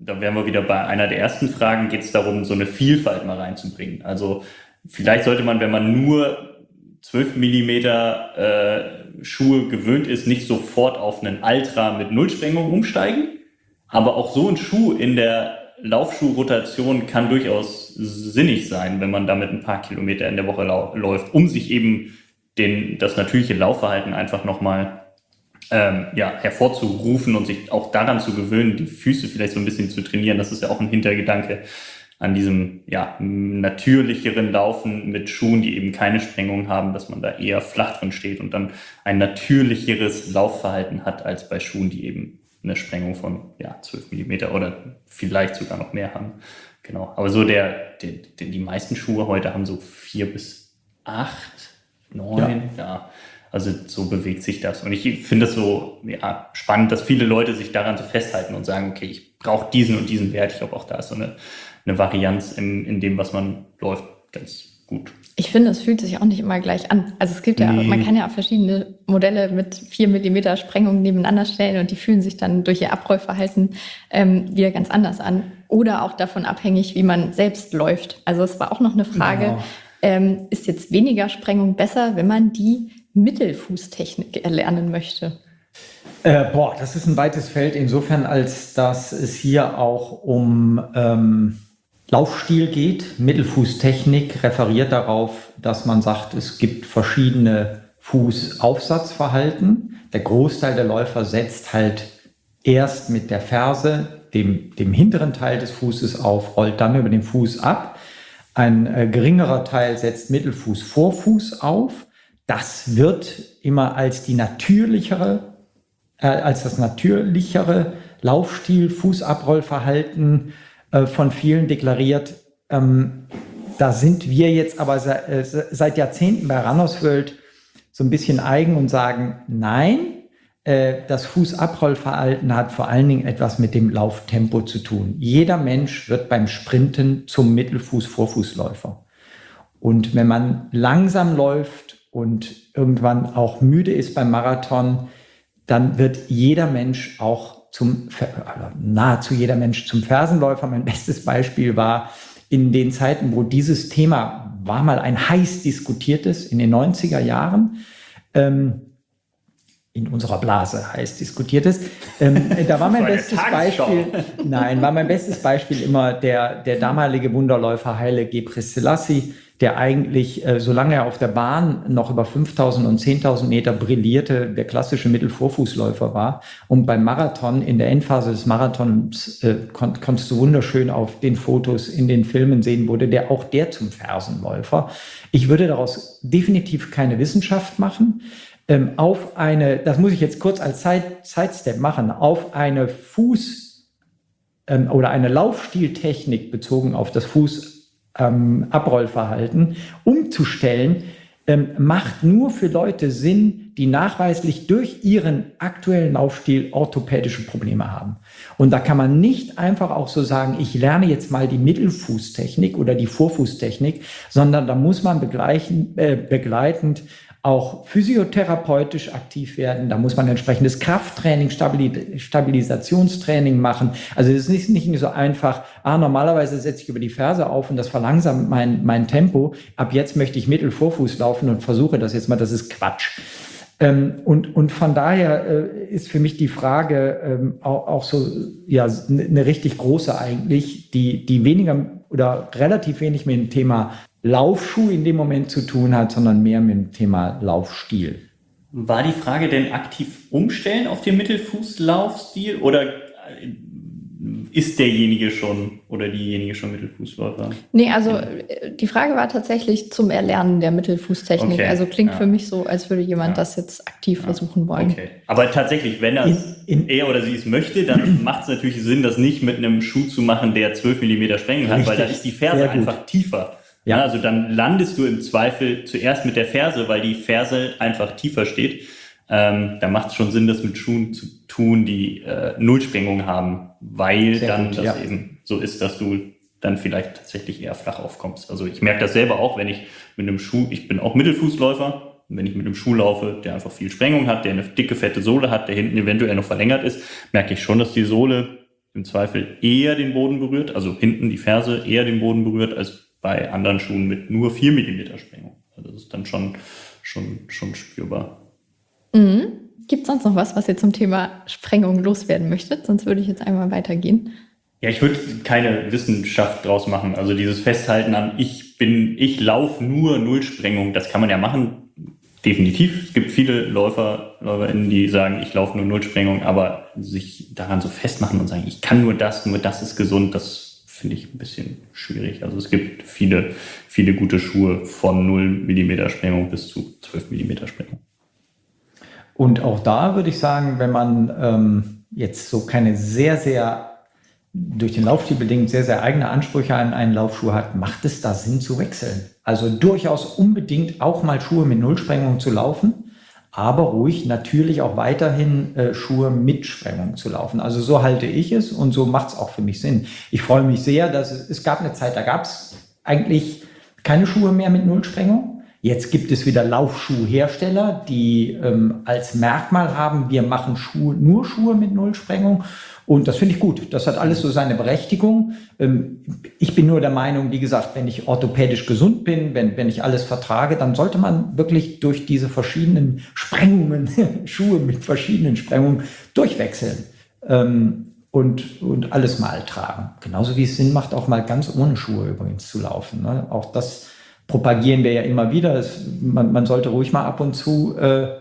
da wären wir wieder bei einer der ersten Fragen, geht es darum, so eine Vielfalt mal reinzubringen. Also vielleicht sollte man, wenn man nur 12 Millimeter Schuhe gewöhnt ist, nicht sofort auf einen Ultra mit Nullsprengung umsteigen. Aber auch so ein Schuh in der Laufschuhrotation kann durchaus sinnig sein, wenn man damit ein paar Kilometer in der Woche läuft, um sich eben das natürliche Laufverhalten einfach nochmal hervorzurufen und sich auch daran zu gewöhnen, die Füße vielleicht so ein bisschen zu trainieren. Das ist ja auch ein Hintergedanke an diesem natürlicheren Laufen mit Schuhen, die eben keine Sprengung haben, dass man da eher flach drin steht und dann ein natürlicheres Laufverhalten hat als bei Schuhen, die eben eine Sprengung von 12 Millimeter oder vielleicht sogar noch mehr haben. Genau. Aber so die meisten Schuhe heute haben so 4 bis 8, 9, Also so bewegt sich das. Und ich finde es so spannend, dass viele Leute sich daran so festhalten und sagen, okay, ich brauche diesen und diesen Wert. Ich glaube, auch da ist so eine Varianz in dem, was man läuft, ganz gut. Ich finde, es fühlt sich auch nicht immer gleich an. Also es gibt man kann ja auch verschiedene Modelle mit 4 Millimeter Sprengung nebeneinander stellen und die fühlen sich dann durch ihr Abrollverhalten wieder ganz anders an. Oder auch davon abhängig, wie man selbst läuft. Also es war auch noch eine Frage, ist jetzt weniger Sprengung besser, wenn man die Mittelfußtechnik erlernen möchte? Das ist ein weites Feld insofern, als dass es hier auch um Laufstil geht. Mittelfußtechnik referiert darauf, dass man sagt, es gibt verschiedene Fußaufsatzverhalten. Der Großteil der Läufer setzt halt erst mit der Ferse, dem hinteren Teil des Fußes auf, rollt dann über den Fuß ab. Ein geringerer Teil setzt Mittelfuß, Vorfuß auf. Das wird immer als das natürlichere Laufstil, Fußabrollverhalten von vielen deklariert. Da sind wir jetzt aber seit Jahrzehnten bei Runners World so ein bisschen eigen und sagen, nein, das Fußabrollverhalten hat vor allen Dingen etwas mit dem Lauftempo zu tun. Jeder Mensch wird beim Sprinten zum Mittelfuß-Vorfußläufer. Und wenn man langsam läuft und irgendwann auch müde ist beim Marathon, dann wird jeder Mensch auch nahezu jeder Mensch zum Fersenläufer. Mein bestes Beispiel war in den Zeiten, wo dieses Thema war mal ein heiß diskutiertes, in den 90er Jahren, in unserer Blase heiß diskutiertes. Da war mein bestes Beispiel immer der damalige Wunderläufer Haile Gebrselassie, der eigentlich, solange er auf der Bahn noch über 5.000 und 10.000 Meter brillierte, der klassische Mittelvorfußläufer war. Und beim Marathon, in der Endphase des Marathons, konntest du wunderschön auf den Fotos, in den Filmen sehen, wurde der zum Fersenläufer. Ich würde daraus definitiv keine Wissenschaft machen. Das muss ich jetzt kurz als Sidestep machen, auf eine oder eine Laufstiltechnik bezogen auf das Abrollverhalten umzustellen, macht nur für Leute Sinn, die nachweislich durch ihren aktuellen Laufstil orthopädische Probleme haben. Und da kann man nicht einfach auch so sagen, ich lerne jetzt mal die Mittelfußtechnik oder die Vorfußtechnik, sondern da muss man begleitend auch physiotherapeutisch aktiv werden. Da muss man entsprechendes Krafttraining, Stabilisationstraining machen. Also es ist nicht so einfach, normalerweise setze ich über die Ferse auf und das verlangsamt mein Tempo. Ab jetzt möchte ich Mittelvorfuß laufen und versuche das jetzt mal. Das ist Quatsch. Und von daher ist für mich die Frage auch so, eine richtig große eigentlich, die weniger oder relativ wenig mit dem Thema Laufschuh in dem Moment zu tun hat, sondern mehr mit dem Thema Laufstil. War die Frage denn aktiv umstellen auf den Mittelfußlaufstil oder ist derjenige schon oder diejenige schon Mittelfußläufer? Nee, also die Frage war tatsächlich zum Erlernen der Mittelfußtechnik. Okay, also klingt für mich so, als würde jemand das jetzt aktiv versuchen wollen. Okay. Aber tatsächlich, wenn er oder sie es möchte, dann macht es natürlich Sinn, das nicht mit einem Schuh zu machen, der 12 mm Sprengung hat, weil da ist die Ferse einfach tiefer. Ja, also dann landest du im Zweifel zuerst mit der Ferse, weil die Ferse einfach tiefer steht. Da macht es schon Sinn, das mit Schuhen zu tun, die Nullsprengung haben, weil das eben so ist, dass du dann vielleicht tatsächlich eher flach aufkommst. Also ich merke das selber auch, wenn ich mit einem Schuh, ich bin auch Mittelfußläufer, wenn ich mit einem Schuh laufe, der einfach viel Sprengung hat, der eine dicke, fette Sohle hat, der hinten eventuell noch verlängert ist, merke ich schon, dass die Sohle im Zweifel eher den Boden berührt, also hinten die Ferse eher den Boden berührt, als bei anderen Schuhen mit nur 4 mm Sprengung. Also das ist dann schon spürbar. Gibt es sonst noch was ihr zum Thema Sprengung loswerden möchtet? Sonst würde ich jetzt einmal weitergehen. Ja, ich würde keine Wissenschaft draus machen. Also dieses Festhalten an, ich laufe nur Nullsprengung, das kann man ja machen. Definitiv. Es gibt viele LäuferInnen, die sagen, ich laufe nur Nullsprengung, aber sich daran so festmachen und sagen, ich kann nur das ist gesund, das finde ich ein bisschen schwierig. Also es gibt viele, viele gute Schuhe von 0 mm Sprengung bis zu 12 mm Sprengung. Und auch da würde ich sagen, wenn man jetzt so keine durch den Laufstil bedingt sehr, sehr eigene Ansprüche an einen Laufschuh hat, macht es da Sinn zu wechseln. Also durchaus unbedingt auch mal Schuhe mit Nullsprengung zu laufen, aber ruhig natürlich auch weiterhin Schuhe mit Sprengung zu laufen. Also so halte ich es und so macht es auch für mich Sinn. Ich freue mich sehr, dass es gab eine Zeit, da gab es eigentlich keine Schuhe mehr mit Nullsprengung. Jetzt gibt es wieder Laufschuhhersteller, die als Merkmal haben, wir machen nur Schuhe mit Nullsprengung. Und das finde ich gut. Das hat alles so seine Berechtigung. Ich bin nur der Meinung, wie gesagt, wenn ich orthopädisch gesund bin, wenn ich alles vertrage, dann sollte man wirklich durch diese verschiedenen Sprengungen, Schuhe mit verschiedenen Sprengungen durchwechseln und alles mal tragen. Genauso wie es Sinn macht, auch mal ganz ohne Schuhe übrigens zu laufen. Ne? Auch das propagieren wir ja immer wieder. Man sollte ruhig mal ab und zu, ihr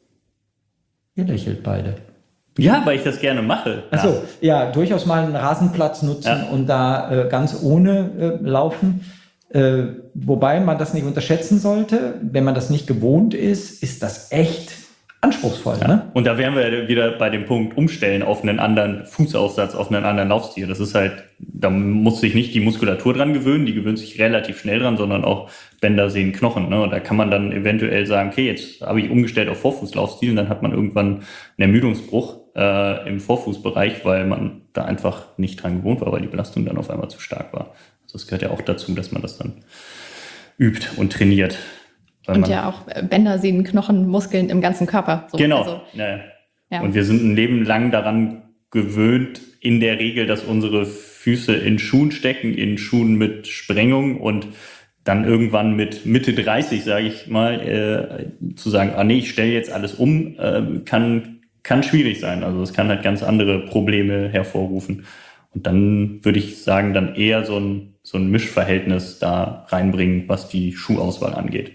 lächelt beide. Ja, weil ich das gerne mache. Achso, ja, durchaus mal einen Rasenplatz nutzen und da ganz ohne laufen. Wobei man das nicht unterschätzen sollte. Wenn man das nicht gewohnt ist, ist das echt anspruchsvoll. Ja. Ne? Und da wären wir wieder bei dem Punkt umstellen auf einen anderen Fußaufsatz, auf einen anderen Laufstil. Das ist halt, da muss sich nicht die Muskulatur dran gewöhnen, die gewöhnt sich relativ schnell dran, sondern auch Bänder, Sehnen, Knochen. Ne? Und da kann man dann eventuell sagen, okay, jetzt habe ich umgestellt auf Vorfußlaufstil und dann hat man irgendwann einen Ermüdungsbruch im Vorfußbereich, weil man da einfach nicht dran gewohnt war, weil die Belastung dann auf einmal zu stark war. Also das gehört ja auch dazu, dass man das dann übt und trainiert. Und ja auch Bänder, Sehnen, Knochen, Muskeln im ganzen Körper. So. Genau. Also, ja. Und wir sind ein Leben lang daran gewöhnt, in der Regel, dass unsere Füße in Schuhen stecken, in Schuhen mit Sprengung und dann irgendwann mit Mitte 30, sage ich mal, zu sagen, ich stelle jetzt alles um, kann schwierig sein. Also es kann halt ganz andere Probleme hervorrufen. Und dann würde ich sagen, dann eher so ein Mischverhältnis da reinbringen, was die Schuhauswahl angeht.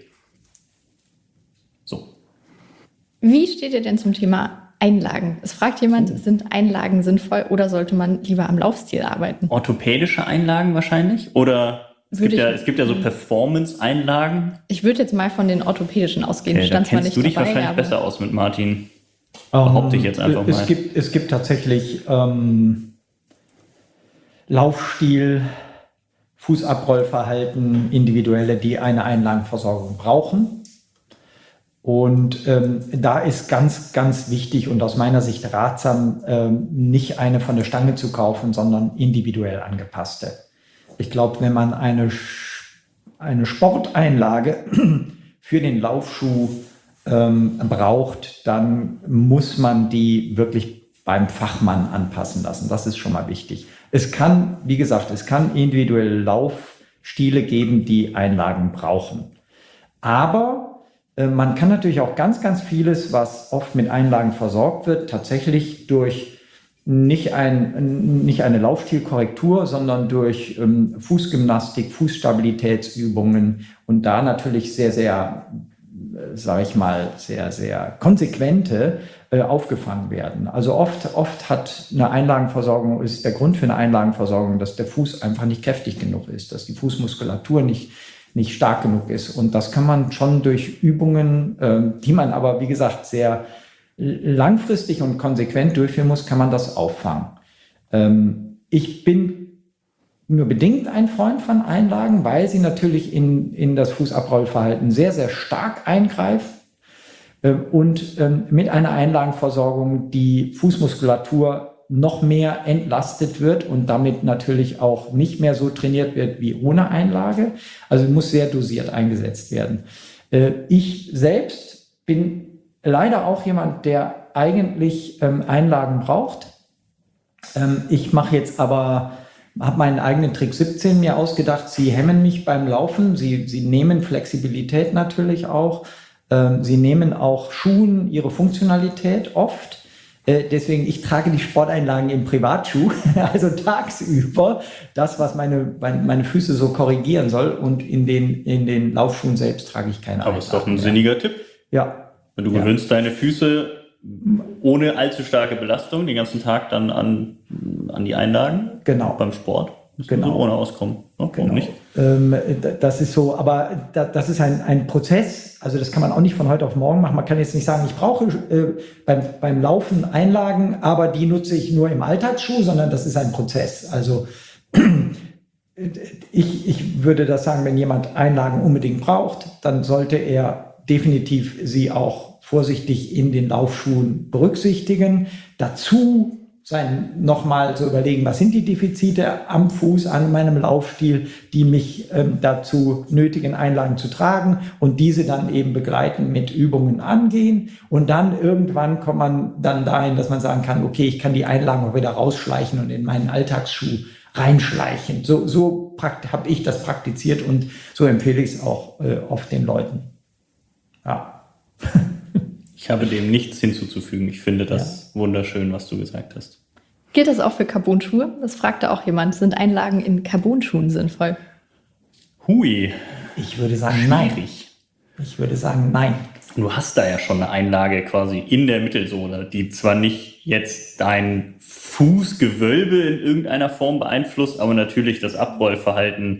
So. Wie steht ihr denn zum Thema Einlagen? Es fragt jemand, sind Einlagen sinnvoll oder sollte man lieber am Laufstil arbeiten? Orthopädische Einlagen wahrscheinlich? Oder es gibt ja so Performance-Einlagen. Ich würde jetzt mal von den orthopädischen ausgehen. Okay, da kennst du dich wahrscheinlich besser aus mit Martin. Behaupte ich jetzt einfach mal. Es gibt tatsächlich Laufstil, Fußabrollverhalten, Individuelle, die eine Einlagenversorgung brauchen. Und da ist ganz, ganz wichtig und aus meiner Sicht ratsam, nicht eine von der Stange zu kaufen, sondern individuell angepasste. Ich glaube, wenn man eine Sporteinlage für den Laufschuh braucht, dann muss man die wirklich beim Fachmann anpassen lassen. Das ist schon mal wichtig. Es kann, wie gesagt, individuelle Laufstile geben, die Einlagen brauchen. Aber man kann natürlich auch ganz, ganz vieles, was oft mit Einlagen versorgt wird, tatsächlich durch nicht eine Laufstilkorrektur, sondern durch Fußgymnastik, Fußstabilitätsübungen und da natürlich sehr, sehr, sage ich mal, sehr, sehr konsequente aufgefangen werden. Also oft hat eine Einlagenversorgung, ist der Grund für eine Einlagenversorgung, dass der Fuß einfach nicht kräftig genug ist, dass die Fußmuskulatur nicht stark genug ist. Und das kann man schon durch Übungen, die man aber, wie gesagt, sehr langfristig und konsequent durchführen muss, kann man das auffangen. Ich bin nur bedingt ein Freund von Einlagen, weil sie natürlich in das Fußabrollverhalten sehr, sehr stark eingreifen und mit einer Einlagenversorgung die Fußmuskulatur noch mehr entlastet wird und damit natürlich auch nicht mehr so trainiert wird wie ohne Einlage. Also muss sehr dosiert eingesetzt werden. Ich selbst bin leider auch jemand, der eigentlich Einlagen braucht. Ich mache jetzt aber, habe meinen eigenen Trick 17 mir ausgedacht. Sie hemmen mich beim Laufen. Sie nehmen Flexibilität natürlich auch. Sie nehmen auch Schuhen ihre Funktionalität oft. Deswegen, ich trage die Sporteinlagen im Privatschuh, also tagsüber, das, was meine Füße so korrigieren soll. Und in den Laufschuhen selbst trage ich keine Aber ist doch ein mehr. sinniger Tipp. Ja. Du gewöhnst deine Füße ohne allzu starke Belastung den ganzen Tag dann an die Einlagen beim Sport. Genau. Ohne auskommen. Oh, genau. Nicht? Das ist so, aber das ist ein Prozess, also das kann man auch nicht von heute auf morgen machen. Man kann jetzt nicht sagen, ich brauche beim Laufen Einlagen, aber die nutze ich nur im Alltagsschuh, sondern das ist ein Prozess. Also ich würde das sagen, wenn jemand Einlagen unbedingt braucht, dann sollte er definitiv sie auch vorsichtig in den Laufschuhen berücksichtigen. Dazu nochmal zu überlegen, was sind die Defizite am Fuß, an meinem Laufstil, die mich dazu nötigen, Einlagen zu tragen und diese dann eben begleiten mit Übungen angehen. Und dann irgendwann kommt man dann dahin, dass man sagen kann, okay, ich kann die Einlagen auch wieder rausschleichen und in meinen Alltagsschuh reinschleichen. So habe ich das praktiziert und so empfehle ich es auch oft den Leuten. Ja. Ich habe dem nichts hinzuzufügen. Ich finde das wunderschön, was du gesagt hast. Gilt das auch für Carbon-Schuhe? Das fragte auch jemand. Sind Einlagen in Carbon-Schuhen sinnvoll? Hui. Ich würde sagen, nein. Ich würde sagen, nein. Du hast da ja schon eine Einlage quasi in der Mittelsohle, die zwar nicht jetzt dein Fußgewölbe in irgendeiner Form beeinflusst, aber natürlich das Abrollverhalten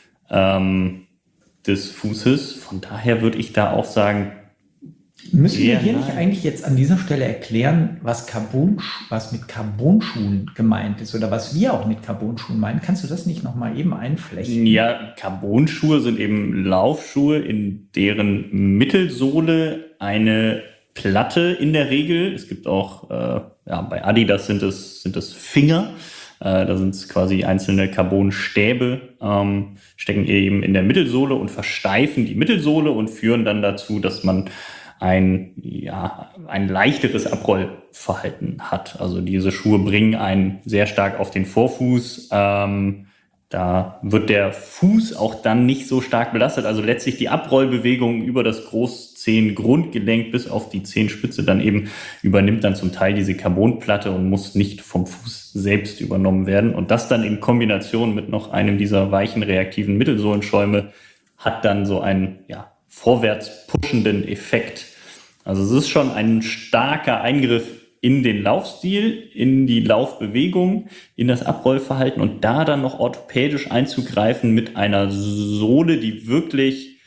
des Fußes. Von daher würde ich da auch sagen, müssen wir hier nicht eigentlich jetzt an dieser Stelle erklären, was mit Carbon-Schuhen gemeint ist oder was wir auch mit Carbon-Schuhen meinen? Kannst du das nicht nochmal eben einflechten? Ja, Carbon-Schuhe sind eben Laufschuhe, in deren Mittelsohle eine Platte in der Regel, es gibt auch, bei Adidas sind es Finger, da sind es quasi einzelne Carbonstäbe, stecken eben in der Mittelsohle und versteifen die Mittelsohle und führen dann dazu, dass man ein leichteres Abrollverhalten hat. Also diese Schuhe bringen einen sehr stark auf den Vorfuß. Da wird der Fuß auch dann nicht so stark belastet. Also letztlich die Abrollbewegung über das Großzehengrundgelenk bis auf die Zehenspitze dann eben übernimmt dann zum Teil diese Carbonplatte und muss nicht vom Fuß selbst übernommen werden. Und das dann in Kombination mit noch einem dieser weichen reaktiven Mittelsohlenschäume hat dann so einen vorwärts pushenden Effekt. Also es ist schon ein starker Eingriff in den Laufstil, in die Laufbewegung, in das Abrollverhalten und da dann noch orthopädisch einzugreifen mit einer Sohle, die wirklich,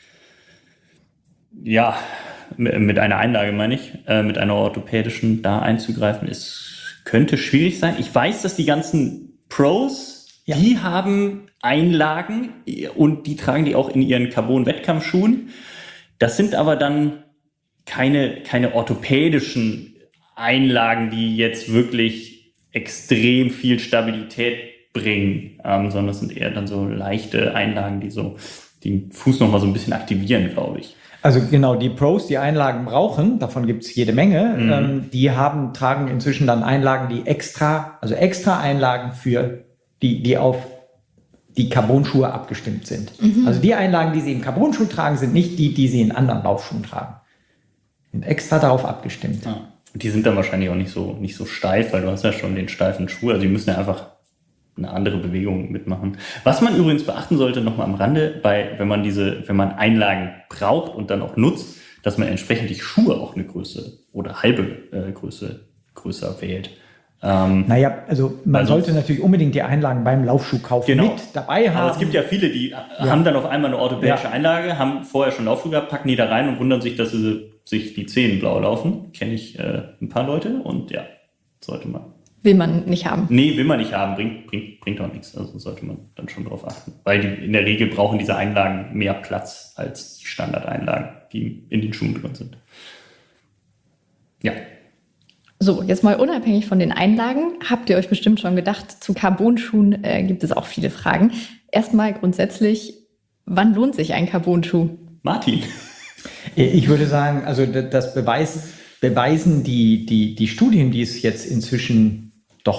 mit einer Einlage meine ich, mit einer orthopädischen da einzugreifen, könnte schwierig sein. Ich weiß, dass die ganzen Pros, die haben Einlagen und die tragen die auch in ihren Carbon-Wettkampfschuhen. Das sind aber dann keine orthopädischen Einlagen, die jetzt wirklich extrem viel Stabilität bringen, sondern das sind eher dann so leichte Einlagen, die so den Fuß nochmal so ein bisschen aktivieren, glaube ich. Also genau, die Pros, die Einlagen brauchen, davon gibt es jede Menge, die tragen inzwischen dann Einlagen, die extra Einlagen für die auf die Carbon-Schuhe abgestimmt sind. Also die Einlagen, die sie im Carbon-Schuh tragen, sind nicht die sie in anderen Laufschuhen tragen. Sind extra darauf abgestimmt. Ja. Und die sind dann wahrscheinlich auch nicht so steif, weil du hast ja schon den steifen Schuh. Also die müssen ja einfach eine andere Bewegung mitmachen. Was man übrigens beachten sollte, nochmal am Rande, wenn man Einlagen braucht und dann auch nutzt, dass man entsprechend die Schuhe auch eine Größe oder halbe Größe größer wählt. Also man sollte natürlich unbedingt die Einlagen beim Laufschuhkauf mit dabei haben. Aber es gibt ja viele, die haben dann auf einmal eine orthopädische Einlage, haben vorher schon Laufschuhe gehabt, packen die da rein und wundern sich, dass sie sich die Zehen blau laufen. Kenne ich ein paar Leute und sollte man. Will man nicht haben. Nee, will man nicht haben, bringt auch nichts. Also sollte man dann schon drauf achten. Weil in der Regel brauchen diese Einlagen mehr Platz als die Standardeinlagen, die in den Schuhen drin sind. Ja. So, jetzt mal unabhängig von den Einlagen, habt ihr euch bestimmt schon gedacht, zu Carbon-Schuhen gibt es auch viele Fragen. Erstmal grundsätzlich, wann lohnt sich ein Carbon-Schuh? Martin. Ich würde sagen, also das beweisen die Studien, die es jetzt inzwischen doch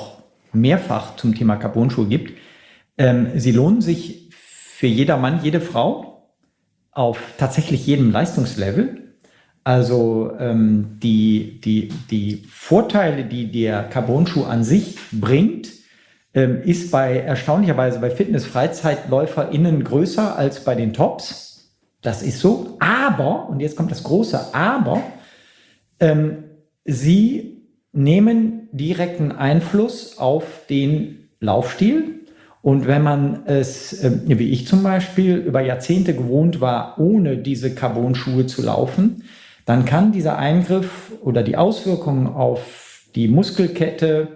mehrfach zum Thema Carbon-Schuhe gibt. Sie lohnen sich für jedermann, jede Frau auf tatsächlich jedem Leistungslevel. Also die Vorteile, die der Carbon-Schuh an sich bringt, ist erstaunlicherweise bei Fitness-FreizeitläuferInnen größer als bei den Tops. Das ist so. Aber, und jetzt kommt das große Aber, sie nehmen direkten Einfluss auf den Laufstil. Und wenn man es, wie ich zum Beispiel, über Jahrzehnte gewohnt war, ohne diese Carbon-Schuhe zu laufen, dann kann dieser Eingriff oder die Auswirkungen auf die Muskelkette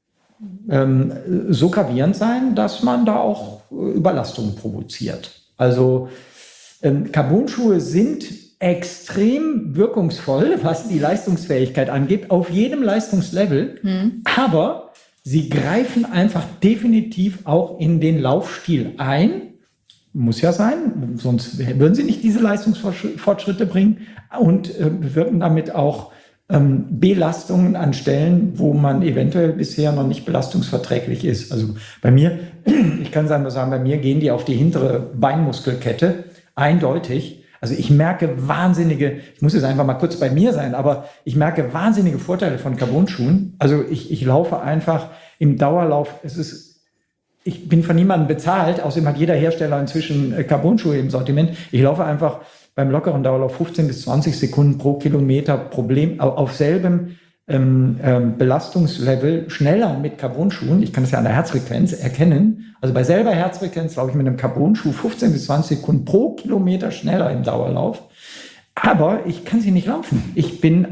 so gravierend sein, dass man da auch Überlastungen provoziert. Also Carbon-Schuhe sind extrem wirkungsvoll, was die Leistungsfähigkeit angeht, auf jedem Leistungslevel, aber sie greifen einfach definitiv auch in den Laufstil ein. Muss ja sein, sonst würden sie nicht diese Leistungsfortschritte bringen und bewirken damit auch Belastungen an Stellen, wo man eventuell bisher noch nicht belastungsverträglich ist. Also bei mir, ich kann nur sagen, bei mir gehen die auf die hintere Beinmuskelkette eindeutig. Also ich merke ich muss jetzt einfach mal kurz bei mir sein, aber ich merke wahnsinnige Vorteile von Carbon-Schuhen. Also ich laufe einfach im Dauerlauf, ich bin von niemandem bezahlt, außerdem hat jeder Hersteller inzwischen Carbon-Schuhe im Sortiment. Ich laufe einfach beim lockeren Dauerlauf 15 bis 20 Sekunden pro Kilometer auf selbem Belastungslevel schneller mit Carbon-Schuhen. Ich kann das ja an der Herzfrequenz erkennen. Also bei selber Herzfrequenz laufe ich mit einem Carbon-Schuh 15 bis 20 Sekunden pro Kilometer schneller im Dauerlauf. Aber ich kann sie nicht laufen. Ich bin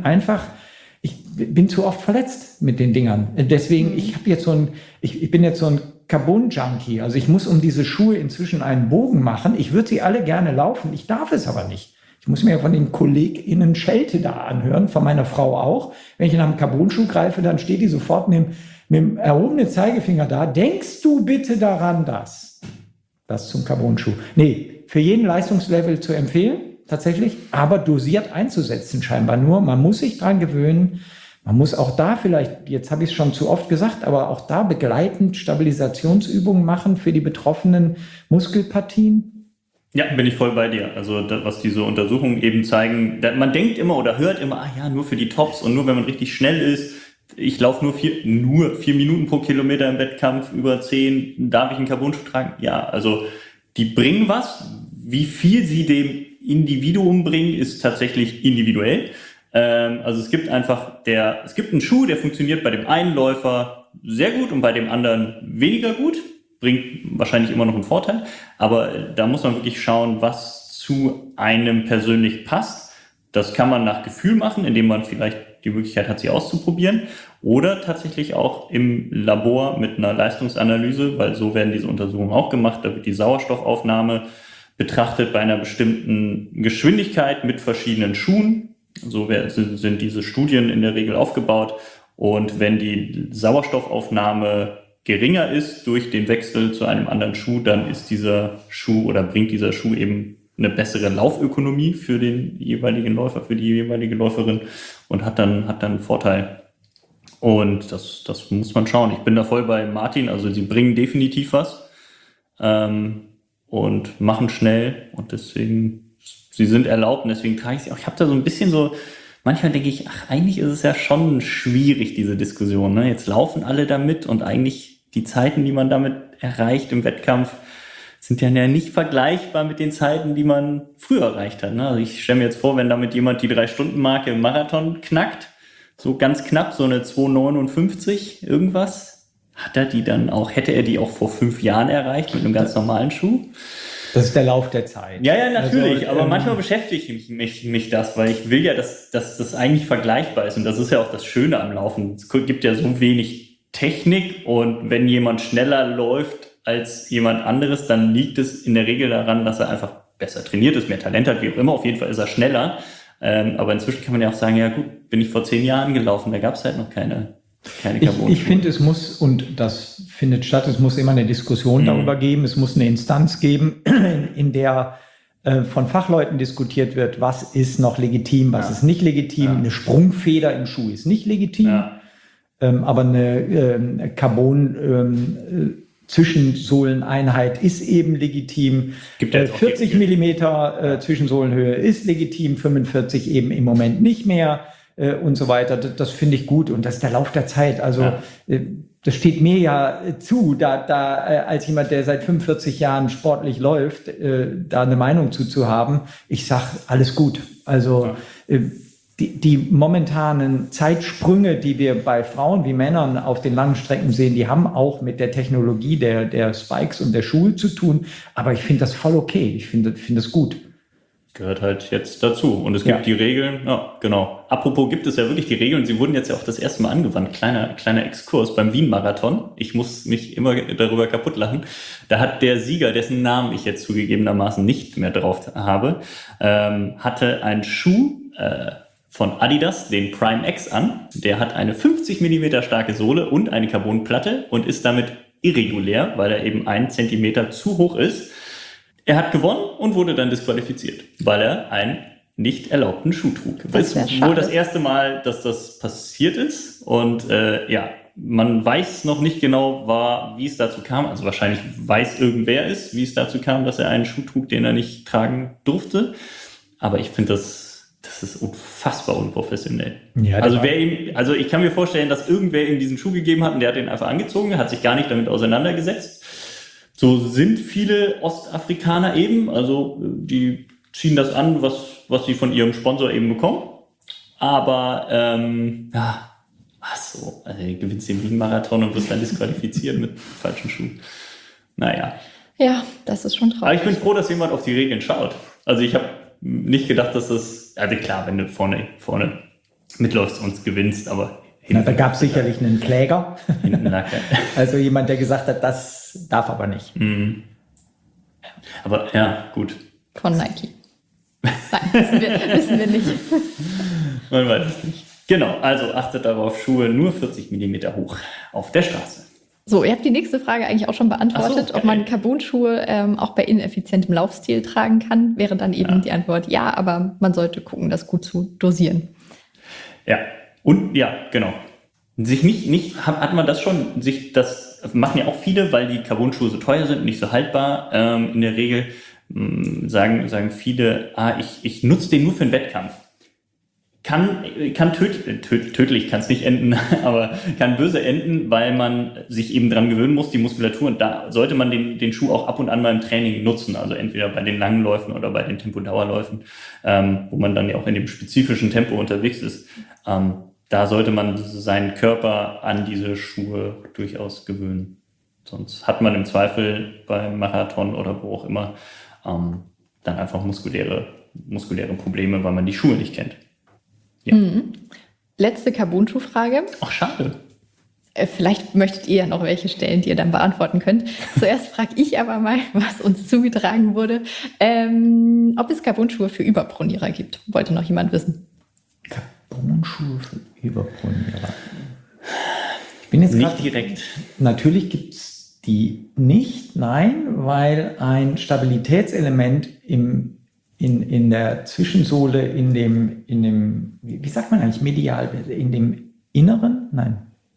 zu oft verletzt mit den Dingern. Deswegen, ich bin jetzt so ein Carbon-Junkie. Also ich muss um diese Schuhe inzwischen einen Bogen machen. Ich würde sie alle gerne laufen. Ich darf es aber nicht. Ich muss mir von den KollegInnen Schelte da anhören, von meiner Frau auch. Wenn ich nach einem Carbon-Schuh greife, dann steht die sofort mit dem erhobenen Zeigefinger da. Denkst du bitte daran, das zum Carbon-Schuh? Nee, für jeden Leistungslevel zu empfehlen, tatsächlich, aber dosiert einzusetzen scheinbar nur. Man muss sich dran gewöhnen. Man muss auch da vielleicht, jetzt habe ich es schon zu oft gesagt, aber auch da begleitend Stabilisationsübungen machen für die betroffenen Muskelpartien. Ja, bin ich voll bei dir. Also was diese Untersuchungen eben zeigen, man denkt immer oder hört immer, nur für die Tops und nur wenn man richtig schnell ist. Ich laufe nur 4 Minuten pro Kilometer im Wettkampf, über 10, darf ich einen Carbon-Schuh tragen? Ja, also die bringen was. Wie viel sie dem Individuum bringen, ist tatsächlich individuell. Also es gibt einen Schuh, der funktioniert bei dem einen Läufer sehr gut und bei dem anderen weniger gut, bringt wahrscheinlich immer noch einen Vorteil, aber da muss man wirklich schauen, was zu einem persönlich passt. Das kann man nach Gefühl machen, indem man vielleicht die Möglichkeit hat, sie auszuprobieren oder tatsächlich auch im Labor mit einer Leistungsanalyse, weil so werden diese Untersuchungen auch gemacht, da wird die Sauerstoffaufnahme betrachtet bei einer bestimmten Geschwindigkeit mit verschiedenen Schuhen. So sind diese Studien in der Regel aufgebaut. Und wenn die Sauerstoffaufnahme geringer ist durch den Wechsel zu einem anderen Schuh, dann ist dieser Schuh oder bringt dieser Schuh eben eine bessere Laufökonomie für den jeweiligen Läufer, für die jeweilige Läuferin und hat dann einen Vorteil. Und das muss man schauen. Ich bin da voll bei Martin. Also sie bringen definitiv was und machen schnell und deswegen sie sind erlaubt und deswegen trage ich sie auch. Ich habe da so ein bisschen so, manchmal denke ich, eigentlich ist es ja schon schwierig, diese Diskussion. Ne? Jetzt laufen alle damit und eigentlich die Zeiten, die man damit erreicht im Wettkampf, sind ja nicht vergleichbar mit den Zeiten, die man früher erreicht hat. Ne? Also ich stelle mir jetzt vor, wenn damit jemand die 3-Stunden-Marke im Marathon knackt, so ganz knapp, so eine 2,59 irgendwas, hätte er die auch vor 5 Jahren erreicht mit einem ganz normalen Schuh? Das ist der Lauf der Zeit. Ja, natürlich, aber manchmal beschäftigt mich das, weil ich will ja, dass das eigentlich vergleichbar ist und das ist ja auch das Schöne am Laufen. Es gibt ja so wenig Technik und wenn jemand schneller läuft als jemand anderes, dann liegt es in der Regel daran, dass er einfach besser trainiert ist, mehr Talent hat, wie auch immer, auf jeden Fall ist er schneller. Aber inzwischen kann man ja auch sagen, ja gut, bin ich vor 10 Jahren gelaufen, da gab es halt noch keine Carbon-Schuhe. Ich finde, es muss, und das findet statt, es muss immer eine Diskussion darüber geben, es muss eine Instanz geben, in der von Fachleuten diskutiert wird, was ist noch legitim, was ist nicht legitim. Eine Sprungfeder im Schuh ist nicht legitim. aber eine Carbon-Zwischensohleneinheit ist eben legitim. Gibt ja jetzt auch 40 Millimeter Zwischensohlenhöhe ist legitim, 45 eben im Moment nicht mehr und so weiter. Das finde ich gut und das ist der Lauf der Zeit. Also das steht mir ja zu, als jemand, der seit 45 Jahren sportlich läuft, da eine Meinung zu haben. Ich sag, alles gut. Also die momentanen Zeitsprünge, die wir bei Frauen wie Männern auf den langen Strecken sehen, die haben auch mit der Technologie der Spikes und der Schuhe zu tun. Aber ich finde das voll okay. Ich finde das gut. Gehört halt jetzt dazu. Und es gibt die Regeln. Ja, genau. Apropos gibt es ja wirklich die Regeln. Sie wurden jetzt ja auch das erste Mal angewandt. Kleiner Exkurs beim Wien-Marathon. Ich muss mich immer darüber kaputt lachen. Da hat der Sieger, dessen Namen ich jetzt zugegebenermaßen nicht mehr drauf habe, hatte einen Schuh von Adidas, den Prime X an. Der hat eine 50 mm starke Sohle und eine Carbonplatte und ist damit irregulär, weil er eben 1 Zentimeter zu hoch ist. Er hat gewonnen und wurde dann disqualifiziert, weil er einen nicht erlaubten Schuh trug. Das ist wohl das erste Mal, dass das passiert ist. Und man weiß noch nicht genau, wie es dazu kam. Also wahrscheinlich weiß irgendwer wie es dazu kam, dass er einen Schuh trug, den er nicht tragen durfte. Aber ich finde, das ist unfassbar unprofessionell. Ja, also ich kann mir vorstellen, dass irgendwer ihm diesen Schuh gegeben hat und der hat ihn einfach angezogen, hat sich gar nicht damit auseinandergesetzt. So sind viele Ostafrikaner eben, also die ziehen das an, was sie von ihrem Sponsor eben bekommen. Aber also du gewinnst den Wien-Marathon und wirst dann disqualifiziert mit falschen Schuhen. Naja. Ja, das ist schon traurig. Aber ich bin froh, dass jemand auf die Regeln schaut. Also ich habe nicht gedacht, dass das, also klar, wenn du vorne mitläufst und gewinnst, aber da gab es sicherlich einen Kläger. Hinten lag er. Also jemand, der gesagt hat, das darf aber nicht. Mhm. Aber ja, gut. Von Nike. Nein, wissen wir nicht. Man weiß es nicht. Genau, also achtet darauf, Schuhe nur 40 mm hoch auf der Straße. So, ihr habt die nächste Frage eigentlich auch schon beantwortet, ob man Carbon-Schuhe auch bei ineffizientem Laufstil tragen kann. Wäre dann eben die Antwort ja, aber man sollte gucken, das gut zu dosieren. Ja, und ja, genau. Hat man das schon, das machen ja auch viele, weil die Carbon-Schuhe so teuer sind und nicht so haltbar. In der Regel sagen viele, ich nutze den nur für den Wettkampf. Kann tödlich kann es nicht enden, aber kann böse enden, weil man sich eben dran gewöhnen muss, die Muskulatur. Und da sollte man den Schuh auch ab und an mal im Training nutzen. Also entweder bei den langen Läufen oder bei den Tempodauerläufen, wo man dann ja auch in dem spezifischen Tempo unterwegs ist. Da sollte man seinen Körper an diese Schuhe durchaus gewöhnen. Sonst hat man im Zweifel beim Marathon oder wo auch immer dann einfach muskuläre Probleme, weil man die Schuhe nicht kennt. Ja. Letzte Carbon-Schuh-Frage. Ach, schade. Vielleicht möchtet ihr ja noch welche stellen, die ihr dann beantworten könnt. Zuerst frage ich aber mal, was uns zugetragen wurde, ob es Carbon-Schuhe für Überpronierer gibt. Wollte noch jemand wissen? Carbon-Schuhe für Überpronierer. Ich bin jetzt nicht direkt. Natürlich gibt es die nicht, nein, weil ein Stabilitätselement in der Zwischensohle, in dem, wie sagt man eigentlich medial, in dem Inneren? Nein.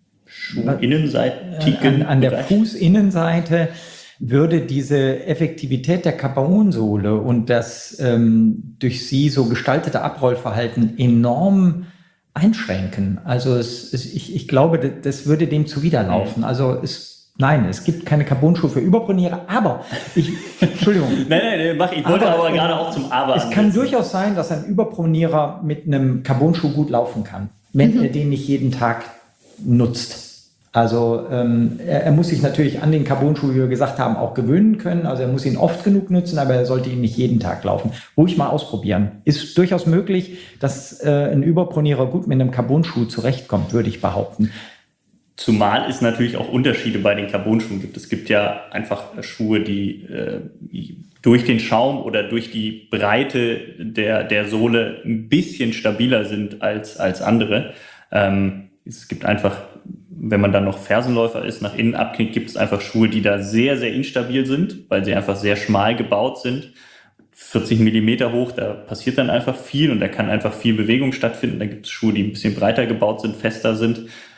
Schuhinnenseite. An der Fußinnenseite würde diese Effektivität der Carbonsohle und das durch sie so gestaltete Abrollverhalten enorm einschränken. Also ich glaube, das würde dem zuwiderlaufen. Also Nein, es gibt keine Carbon-Schuhe für Überpronierer, aber Entschuldigung. Nein, ich wollte aber gerade auch zum Aber. Es kann durchaus sein, dass ein Überpronierer mit einem Carbon-Schuh gut laufen kann, wenn er den nicht jeden Tag nutzt. Also er muss sich natürlich an den Carbon-Schuh, wie wir gesagt haben, auch gewöhnen können. Also er muss ihn oft genug nutzen, aber er sollte ihn nicht jeden Tag laufen. Ruhig mal ausprobieren. Ist durchaus möglich, dass ein Überpronierer gut mit einem Carbon-Schuh zurechtkommt, würde ich behaupten. Zumal es natürlich auch Unterschiede bei den Carbon-Schuhen gibt. Es gibt ja einfach Schuhe, die durch den Schaum oder durch die Breite der Sohle ein bisschen stabiler sind als andere. Es gibt einfach, wenn man dann noch Fersenläufer ist, nach innen abknickt, gibt es einfach Schuhe, die da sehr, sehr instabil sind, weil sie einfach sehr schmal gebaut sind. 40 Millimeter hoch, da passiert dann einfach viel und da kann einfach viel Bewegung stattfinden. Da gibt es Schuhe, die ein bisschen breiter gebaut sind, fester sind.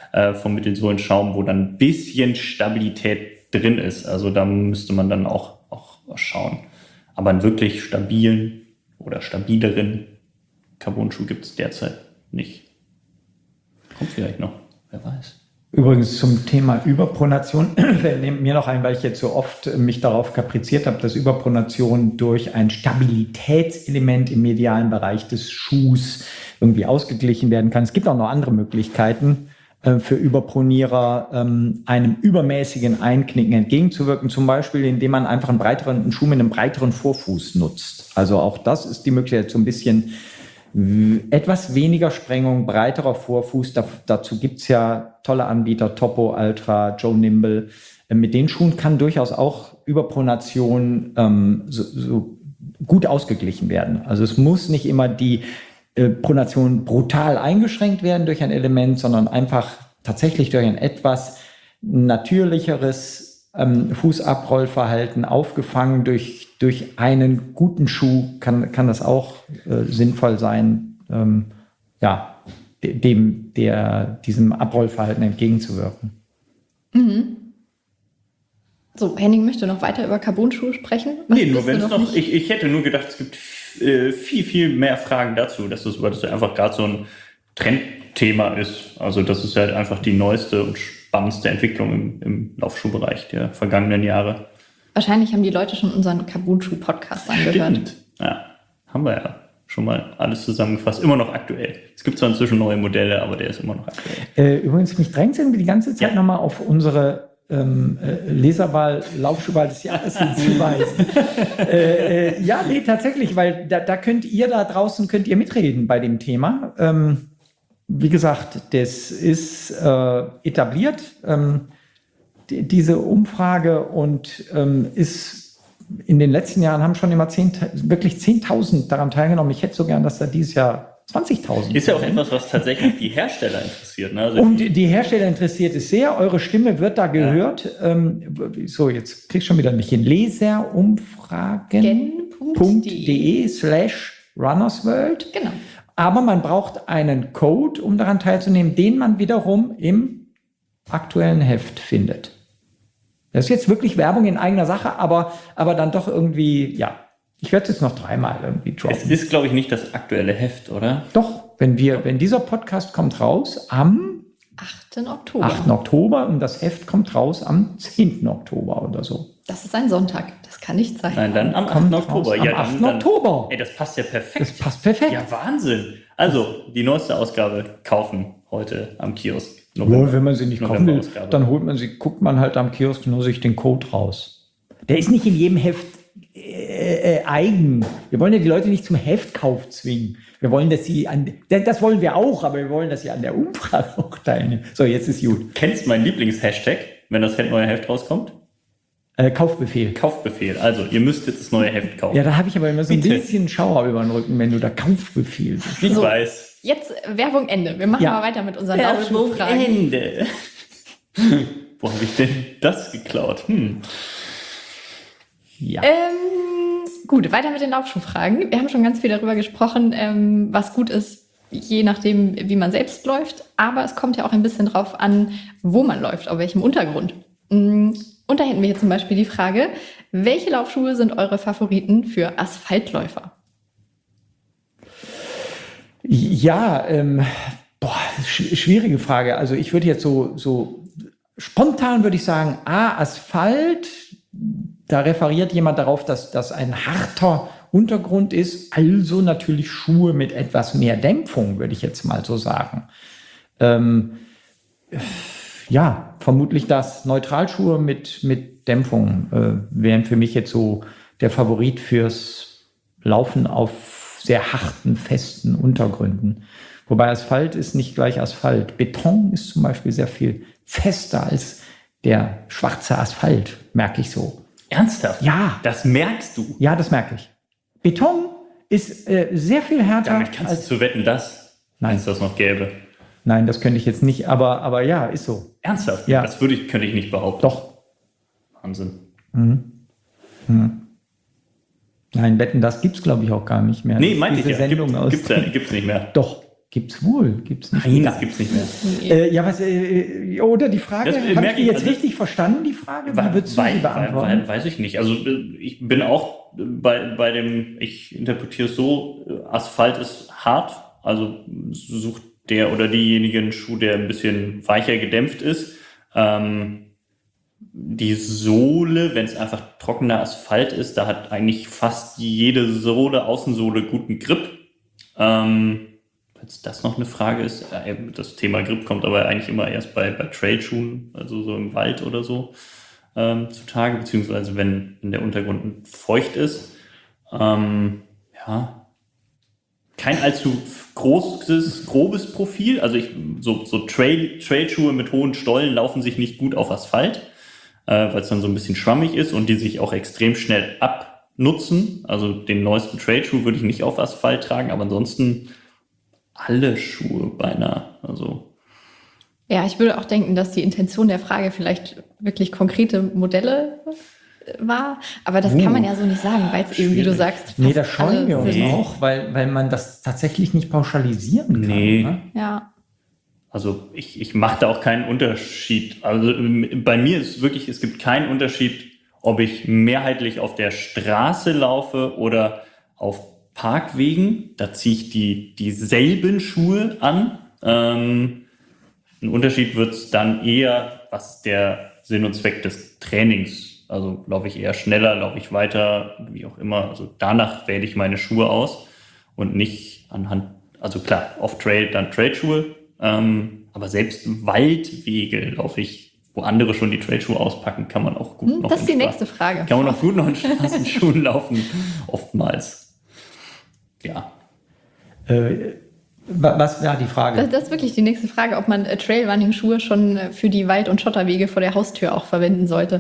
vom Mittelsohlenschaum, wo dann ein bisschen Stabilität drin ist. Also da müsste man dann auch schauen. Aber einen wirklich stabilen oder stabileren Carbon-Schuh gibt es derzeit nicht. Kommt vielleicht noch, wer weiß. Übrigens zum Thema Überpronation fällt mir noch ein, weil ich jetzt so oft mich darauf kapriziert habe, dass Überpronation durch ein Stabilitätselement im medialen Bereich des Schuhs irgendwie ausgeglichen werden kann. Es gibt auch noch andere Möglichkeiten für Überpronierer, einem übermäßigen Einknicken entgegenzuwirken, zum Beispiel indem man einfach einen Schuh mit einem breiteren Vorfuß nutzt. Also auch das ist die Möglichkeit, so ein bisschen etwas weniger Sprengung, breiterer Vorfuß. Dazu gibt es ja tolle Anbieter, Topo, Ultra, Joe Nimble. Mit den Schuhen kann durchaus auch Überpronation so gut ausgeglichen werden. Also es muss nicht immer die Pronation brutal eingeschränkt werden durch ein Element, sondern einfach tatsächlich durch ein etwas natürlicheres Fußabrollverhalten aufgefangen durch einen guten Schuh kann das auch sinnvoll sein, diesem Abrollverhalten entgegenzuwirken. Mhm. So, Henning möchte noch weiter über Carbon-Schuhe sprechen. Nur wenn es noch. Ich hätte nur gedacht, es gibt viel mehr Fragen dazu, weil das einfach gerade so ein Trendthema ist. Also das ist halt einfach die neueste und spannendste Entwicklung im Laufschuhbereich der vergangenen Jahre. Wahrscheinlich haben die Leute schon unseren Carbon-Schuh-Podcast angehört. Stimmt. Ja, haben wir ja schon mal alles zusammengefasst. Immer noch aktuell. Es gibt zwar inzwischen neue Modelle, aber der ist immer noch aktuell. Übrigens, mich drängt es irgendwie die ganze Zeit nochmal auf unsere Leserwahl, Laufschuhwahl des Jahres hinzuweisen. Tatsächlich, weil da könnt ihr da draußen mitreden bei dem Thema. Wie gesagt, das ist etabliert, diese Umfrage, und ist in den letzten Jahren haben schon immer wirklich 10.000 daran teilgenommen. Ich hätte so gern, dass da dieses Jahr 20.000. Ist ja auch etwas, was tatsächlich die Hersteller interessiert. Ne? Also und die Hersteller interessiert es sehr. Eure Stimme wird da gehört. Ja. Jetzt krieg ich schon wieder nicht hin. Leserumfragen.de/runnersworld. Genau. Aber man braucht einen Code, um daran teilzunehmen, den man wiederum im aktuellen Heft findet. Das ist jetzt wirklich Werbung in eigener Sache, aber dann doch irgendwie, ja. Ich werde es jetzt noch 3-mal irgendwie droppen. Es ist, glaube ich, nicht das aktuelle Heft, oder? Doch, wenn dieser Podcast kommt raus am 8. Oktober. 8. Oktober und das Heft kommt raus am 10. Oktober oder so. Das ist ein Sonntag. Das kann nicht sein. Nein, dann am 8. Oktober. Am 8. Oktober. Ey, das passt ja perfekt. Das passt perfekt. Ja, Wahnsinn. Also, die neueste Ausgabe kaufen heute am Kiosk. Wenn man sie nicht kaufen will, dann guckt man halt am Kiosk nur sich den Code raus. Der ist nicht in jedem Heft eigen. Wir wollen ja die Leute nicht zum Heftkauf zwingen. Wir wollen, das wollen wir auch, aber wir wollen, dass sie an der Umfrage auch teilnehmen. So, jetzt ist gut. Kennst du meinen Lieblingshashtag, wenn das neue Heft rauskommt? Kaufbefehl. Kaufbefehl. Also, ihr müsstet das neue Heft kaufen. Ja, da habe ich aber immer so ein bisschen Schauer über den Rücken, wenn du da Kaufbefehl bist. Ich weiß. Jetzt Werbung Ende. Wir machen mal weiter mit unseren Laufschuhfragen. Ende. Wo habe ich denn das geklaut? Ja. Gut, weiter mit den Laufschuhfragen. Wir haben schon ganz viel darüber gesprochen, was gut ist, je nachdem, wie man selbst läuft. Aber es kommt ja auch ein bisschen drauf an, wo man läuft, auf welchem Untergrund. Und da hätten wir hier zum Beispiel die Frage, welche Laufschuhe sind eure Favoriten für Asphaltläufer? Ja, schwierige Frage. Also ich würde jetzt so spontan würde ich sagen, Asphalt. Da referiert jemand darauf, dass ein harter Untergrund ist, also natürlich Schuhe mit etwas mehr Dämpfung, würde ich jetzt mal so sagen. Vermutlich das. Neutralschuhe mit Dämpfung wären für mich jetzt so der Favorit fürs Laufen auf sehr harten, festen Untergründen. Wobei Asphalt ist nicht gleich Asphalt. Beton ist zum Beispiel sehr viel fester als der schwarze Asphalt, merke ich so. Ernsthaft? Ja. Das merkst du? Ja, das merke ich. Beton ist sehr viel härter. Damit kannst du wetten, dass es das noch gäbe. Nein, das könnte ich jetzt nicht, aber ja, ist so. Ernsthaft? Ja. Das könnte ich nicht behaupten. Doch. Wahnsinn. Nein, wetten, das gibt's glaube ich auch gar nicht mehr. Nee, meinte ich ja. Sendung Gibt's nicht mehr. Doch. Gibt's wohl, gibt's nicht. Nein, das gibt's nicht mehr. Ja, oder die Frage, Das habe ich merke die ich, jetzt also- richtig verstanden, die Frage? Wie würdest du sie beantworten? Weiß ich nicht. Also ich bin auch bei dem, ich interpretiere es so, Asphalt ist hart, also sucht der oder diejenige einen Schuh, der ein bisschen weicher gedämpft ist. Die Sohle, wenn es einfach trockener Asphalt ist, da hat eigentlich fast jede Sohle, Außensohle guten Grip. Falls das noch eine Frage ist, das Thema Grip kommt aber eigentlich immer erst bei Trailschuhen, also so im Wald oder so, zutage, beziehungsweise wenn der Untergrund feucht ist. Ja, kein allzu grobes Profil. Also so Trailschuhe mit hohen Stollen laufen sich nicht gut auf Asphalt, weil es dann so ein bisschen schwammig ist und die sich auch extrem schnell abnutzen. Also den neuesten Trailschuh würde ich nicht auf Asphalt tragen, aber ansonsten alle Schuhe beinahe. Also Ja, ich würde auch denken, dass die Intention der Frage vielleicht wirklich konkrete Modelle war, aber das kann man ja so nicht sagen, weil es eben, wie du schwierig. sagst, fast Nee, da scheuen alle wir uns sind. auch, weil man das tatsächlich nicht pauschalisieren kann. Nee. Ne? Ja. Also ich mache da auch keinen Unterschied. Also bei mir ist wirklich, es gibt keinen Unterschied, ob ich mehrheitlich auf der Straße laufe oder auf Parkwegen. Da ziehe ich dieselben Schuhe an. Ein Unterschied wird es dann eher, was ist der Sinn und Zweck des Trainings? Also laufe ich eher schneller, laufe ich weiter, wie auch immer. Also danach wähle ich meine Schuhe aus und nicht anhand, also klar, auf Trail dann Trailschuhe. Aber selbst Waldwege laufe ich, wo andere schon die Trailschuhe auspacken, kann man auch gut noch. Das ist die in nächste Frage. Kann man auch gut noch in Straßenschuhen laufen, oftmals. Ja. Was war die Frage? Das ist wirklich die nächste Frage, ob man Trailrunning-Schuhe schon für die Wald- und Schotterwege vor der Haustür auch verwenden sollte.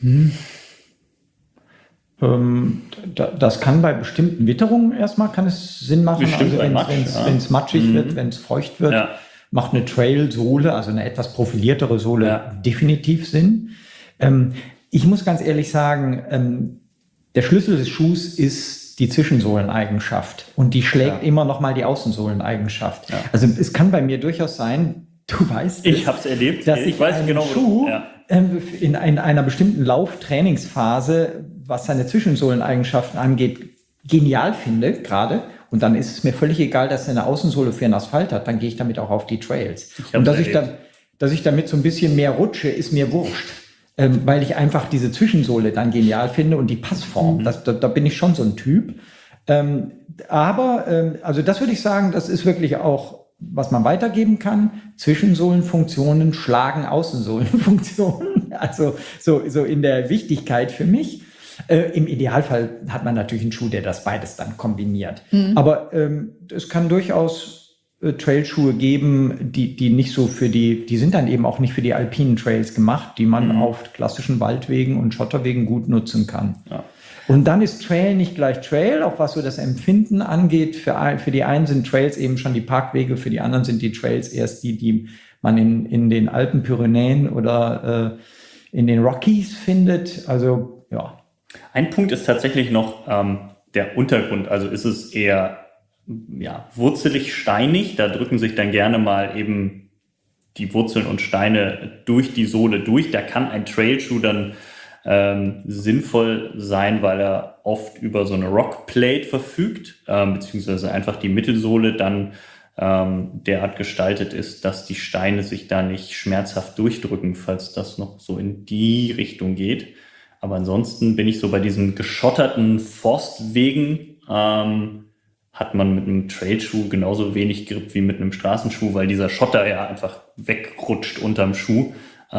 Das kann bei bestimmten Witterungen erstmal kann es Sinn machen. Bestimmt Also bei wenn Matsch, es matschig wird, wenn es feucht wird, Ja. macht eine Trail-Sohle, also eine etwas profiliertere Sohle, Ja. definitiv Sinn. Ich muss ganz ehrlich sagen, der Schlüssel des Schuhs ist die Zwischensohleneigenschaft und die schlägt immer noch mal die Außensohleneigenschaft. Ja. Also es kann bei mir durchaus sein, du weißt Ich habe es erlebt. dass Ich weiß einen genau, Schuh ja. in einer bestimmten Lauftrainingsphase, was seine Zwischensohleneigenschaften angeht, genial finde gerade. Und dann ist es mir völlig egal, dass er eine Außensohle für einen Asphalt hat. Dann gehe ich damit auch auf die Trails. Und dass ich damit so ein bisschen mehr rutsche, ist mir wurscht. Weil ich einfach diese Zwischensohle dann genial finde und die Passform. Da bin ich schon so ein Typ. Also das würde ich sagen, das ist wirklich auch, was man weitergeben kann. Zwischensohlenfunktionen schlagen Außensohlenfunktionen. Also so in der Wichtigkeit für mich. Im Idealfall hat man natürlich einen Schuh, der das beides dann kombiniert. Aber es kann durchaus Trailschuhe geben, die nicht so die sind dann eben auch nicht für die alpinen Trails gemacht, die man auf klassischen Waldwegen und Schotterwegen gut nutzen kann. Ja. Und dann ist Trail nicht gleich Trail, auch was so das Empfinden angeht. Für die einen sind Trails eben schon die Parkwege, für die anderen sind die Trails erst die man in den Alpen, Pyrenäen oder in den Rockies findet. Also, ja. Ein Punkt ist tatsächlich noch der Untergrund. Also ist es eher wurzelig steinig. Da drücken sich dann gerne mal eben die Wurzeln und Steine durch die Sohle durch. Da kann ein Trailschuh dann sinnvoll sein, weil er oft über so eine Rockplate verfügt, beziehungsweise einfach die Mittelsohle dann derart gestaltet ist, dass die Steine sich da nicht schmerzhaft durchdrücken, falls das noch so in die Richtung geht. Aber ansonsten bin ich so bei diesen geschotterten Forstwegen, hat man mit einem Trailschuh genauso wenig Grip wie mit einem Straßenschuh, weil dieser Schotter ja einfach wegrutscht unterm Schuh.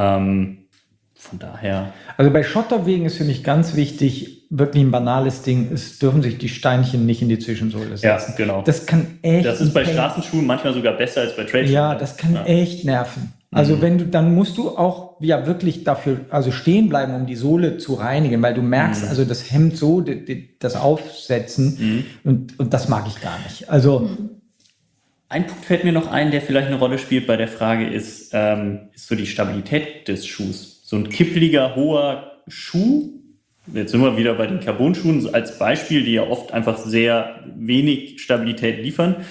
Von daher. Also bei Schotterwegen ist für mich ganz wichtig, wirklich ein banales Ding, es dürfen sich die Steinchen nicht in die Zwischensohle setzen. Ja, genau. Das kann echt. Das ist bei Straßenschuhen manchmal sogar besser als bei Trailschuhen. Ja, das kann echt nerven. Also dann musst du auch wirklich dafür, also stehen bleiben, um die Sohle zu reinigen, weil du merkst, also das hemmt so das Aufsetzen und das mag ich gar nicht. Also. Ein Punkt fällt mir noch ein, der vielleicht eine Rolle spielt bei der Frage, ist so die Stabilität des Schuhs. So ein kippliger, hoher Schuh, jetzt sind wir wieder bei den Carbon-Schuhen als Beispiel, die ja oft einfach sehr wenig Stabilität liefern.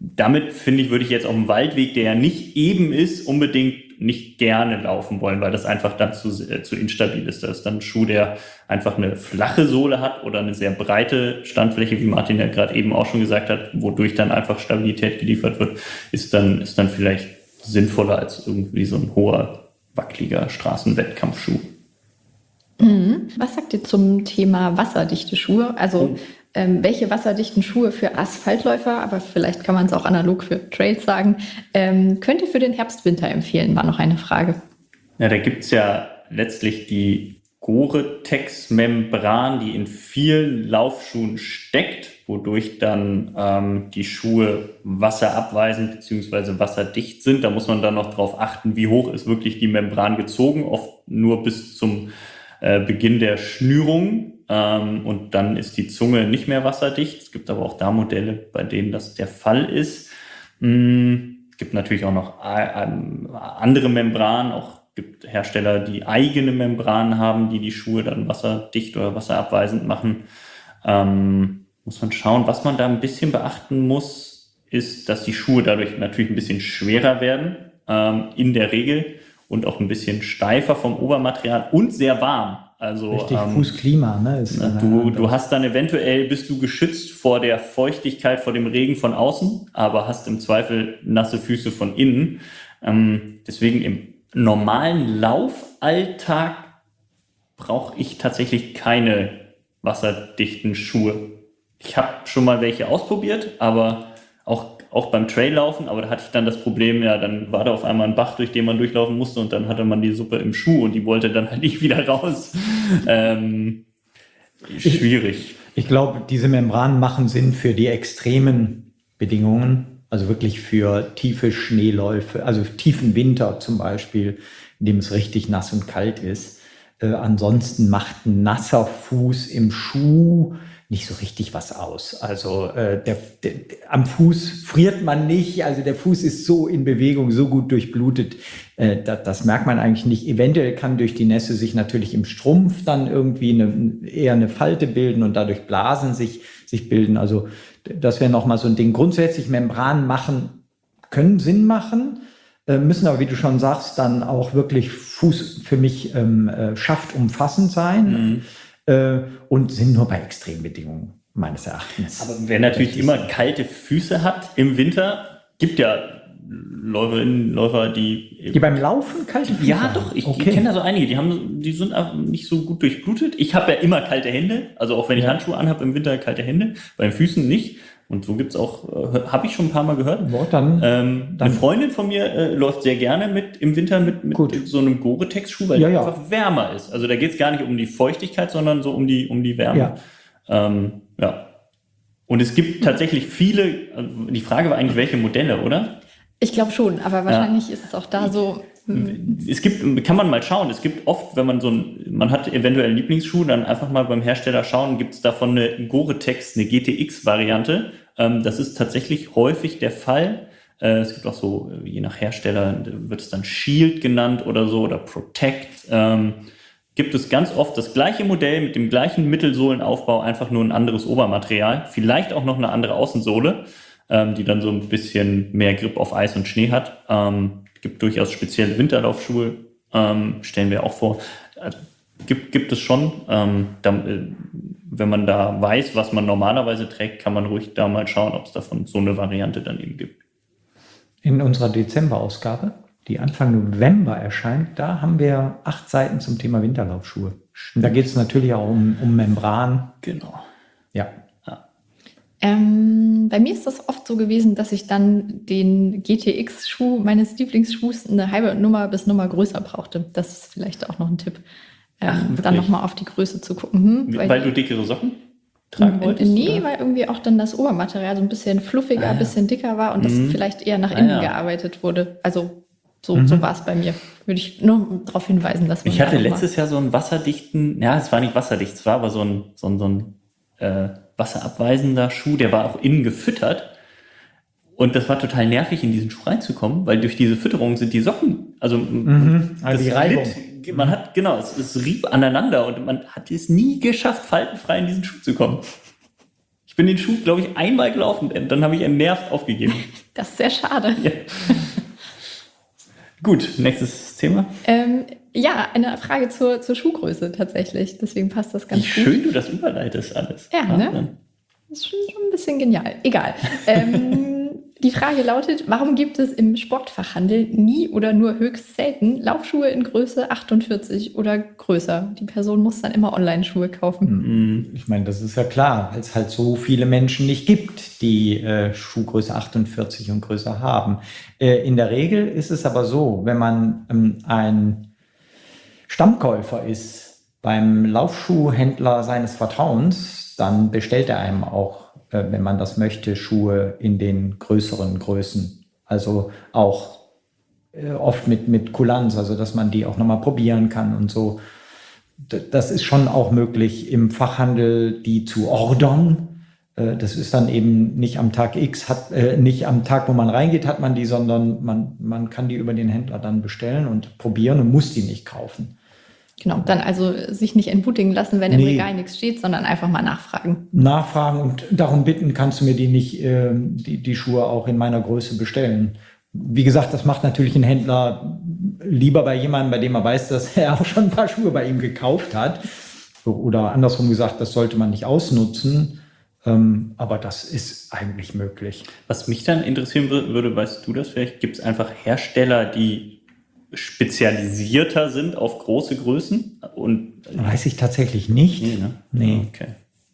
damit, finde ich, würde ich jetzt auf dem Waldweg, der ja nicht eben ist, unbedingt nicht gerne laufen wollen, weil das einfach dann zu instabil ist. Das ist dann ein Schuh, der einfach eine flache Sohle hat oder eine sehr breite Standfläche, wie Martin ja gerade eben auch schon gesagt hat, wodurch dann einfach Stabilität geliefert wird, ist dann vielleicht sinnvoller als irgendwie so ein hoher, wackeliger Straßenwettkampfschuh. Was sagt ihr zum Thema wasserdichte Schuhe? Also welche wasserdichten Schuhe für Asphaltläufer, aber vielleicht kann man es auch analog für Trails sagen, könnt ihr für den Herbst-Winter empfehlen, war noch eine Frage. Ja, da gibt's ja letztlich die Gore-Tex-Membran, die in vielen Laufschuhen steckt, wodurch dann die Schuhe wasserabweisend bzw. wasserdicht sind. Da muss man dann noch drauf achten, wie hoch ist wirklich die Membran gezogen, oft nur bis zum Beginn der Schnürung. Und dann ist die Zunge nicht mehr wasserdicht. Es gibt aber auch da Modelle, bei denen das der Fall ist. Es gibt natürlich auch noch andere Membranen, auch gibt Hersteller, die eigene Membranen haben, die Schuhe dann wasserdicht oder wasserabweisend machen. Muss man schauen. Was man da ein bisschen beachten muss, ist, dass die Schuhe dadurch natürlich ein bisschen schwerer werden, in der Regel, und auch ein bisschen steifer vom Obermaterial und sehr warm. Also, richtig, Fußklima, ne? Du hast dann eventuell, bist du geschützt vor der Feuchtigkeit, vor dem Regen von außen, aber hast im Zweifel nasse Füße von innen. Deswegen im normalen Laufalltag brauche ich tatsächlich keine wasserdichten Schuhe. Ich habe schon mal welche ausprobiert, aber auch beim Traillaufen, aber da hatte ich dann das Problem, ja, dann war da auf einmal ein Bach, durch den man durchlaufen musste, und dann hatte man die Suppe im Schuh und die wollte dann halt nicht wieder raus. Schwierig. Ich glaube, diese Membranen machen Sinn für die extremen Bedingungen, also wirklich für tiefe Schneeläufe, also tiefen Winter zum Beispiel, in dem es richtig nass und kalt ist. Ansonsten macht ein nasser Fuß im Schuh nicht so richtig was aus. Also am Fuß friert man nicht, also der Fuß ist so in Bewegung, so gut durchblutet, das merkt man eigentlich nicht. Eventuell kann durch die Nässe sich natürlich im Strumpf dann irgendwie eher eine Falte bilden und dadurch Blasen sich bilden. Also das wäre nochmal so ein Ding. Grundsätzlich Membranen können Sinn machen, müssen aber, wie du schon sagst, dann auch wirklich Fuß für mich Schaft umfassend sein. Und sind nur bei Extrembedingungen, meines Erachtens. Aber wer natürlich immer kalte Füße hat im Winter, gibt ja Läufer, die beim Laufen kalte Füße haben. Ja, doch, ich kenne da so einige, die sind auch nicht so gut durchblutet. Ich habe ja immer kalte Hände, also auch wenn ich Handschuhe anhabe im Winter kalte Hände, bei den Füßen nicht. Und so gibt's auch, habe ich schon ein paar Mal gehört. Eine Freundin von mir läuft sehr gerne im Winter mit so einem Gore-Tex-Schuh, weil der einfach wärmer ist. Also da geht's gar nicht um die Feuchtigkeit, sondern so um die Wärme. Ja. Und es gibt tatsächlich viele, die Frage war eigentlich, welche Modelle, oder? Ich glaube schon, aber wahrscheinlich ist es auch da so. Kann man mal schauen, es gibt oft, wenn man hat eventuell einen Lieblingsschuh, dann einfach mal beim Hersteller schauen, gibt es davon eine Gore-Tex, eine GTX-Variante. Das ist tatsächlich häufig der Fall. Es gibt auch so, je nach Hersteller wird es dann Shield genannt oder so, oder Protect. Gibt es ganz oft das gleiche Modell mit dem gleichen Mittelsohlenaufbau, einfach nur ein anderes Obermaterial, vielleicht auch noch eine andere Außensohle, die dann so ein bisschen mehr Grip auf Eis und Schnee hat. Gibt durchaus spezielle Winterlaufschuhe, stellen wir auch vor. Gibt es schon. Wenn man da weiß, was man normalerweise trägt, kann man ruhig da mal schauen, ob es davon so eine Variante dann eben gibt. In unserer Dezemberausgabe, die Anfang November erscheint, da haben wir 8 Seiten zum Thema Winterlaufschuhe. Da geht es natürlich auch um Membran. Genau. Ja. Bei mir ist das oft so gewesen, dass ich dann den GTX-Schuh meines Lieblingsschuhs eine halbe Nummer bis Nummer größer brauchte. Das ist vielleicht auch noch ein Tipp, dann nochmal auf die Größe zu gucken. Weil du dickere Socken tragen wolltest? Nee, weil irgendwie auch dann das Obermaterial so ein bisschen fluffiger, ein bisschen dicker war und das vielleicht eher nach innen gearbeitet wurde. Also so war es bei mir. Würde ich nur darauf hinweisen, dass man. Ich hatte letztes Jahr so einen wasserdichten, es war nicht wasserdicht, es war aber so ein wasserabweisender Schuh, der war auch innen gefüttert. Und das war total nervig, in diesen Schuh reinzukommen, weil durch diese Fütterung sind die Socken, also die Reibung. Man hat, es rieb aneinander und man hat es nie geschafft, faltenfrei in diesen Schuh zu kommen. Ich bin den Schuh, glaube ich, einmal gelaufen, dann habe ich entnervt aufgegeben. Das ist sehr schade. Ja. Gut, nächstes Thema. Ja, eine Frage zur Schuhgröße tatsächlich. Deswegen passt das ganz Wie gut. schön du das überleitest alles. Ja, ne? Das ist schon ein bisschen genial. Egal. Die Frage lautet, warum gibt es im Sportfachhandel nie oder nur höchst selten Laufschuhe in Größe 48 oder größer? Die Person muss dann immer Online-Schuhe kaufen. Ich meine, das ist ja klar, weil es halt so viele Menschen nicht gibt, die Schuhgröße 48 und größer haben. In der Regel ist es aber so, wenn man ein Stammkäufer ist beim Laufschuhhändler seines Vertrauens, dann bestellt er einem auch, wenn man das möchte, Schuhe in den größeren Größen. Also auch oft mit Kulanz, also dass man die auch nochmal probieren kann und so. Das ist schon auch möglich im Fachhandel, die zu ordern. Das ist dann eben nicht am Tag X, nicht am Tag, wo man reingeht, hat man die, sondern man kann die über den Händler dann bestellen und probieren und muss die nicht kaufen. Genau, dann also sich nicht entmutigen lassen, wenn im Regal nichts steht, sondern einfach mal nachfragen. Nachfragen und darum bitten, kannst du mir die nicht, die Schuhe auch in meiner Größe bestellen. Wie gesagt, das macht natürlich ein Händler lieber bei jemandem, bei dem er weiß, dass er auch schon ein paar Schuhe bei ihm gekauft hat. Oder andersrum gesagt, das sollte man nicht ausnutzen. Aber das ist eigentlich möglich. Was mich dann interessieren würde, weißt du das vielleicht, gibt es einfach Hersteller, die spezialisierter sind auf große Größen? Weiß ich tatsächlich nicht. Nee, ne? Nee. Okay.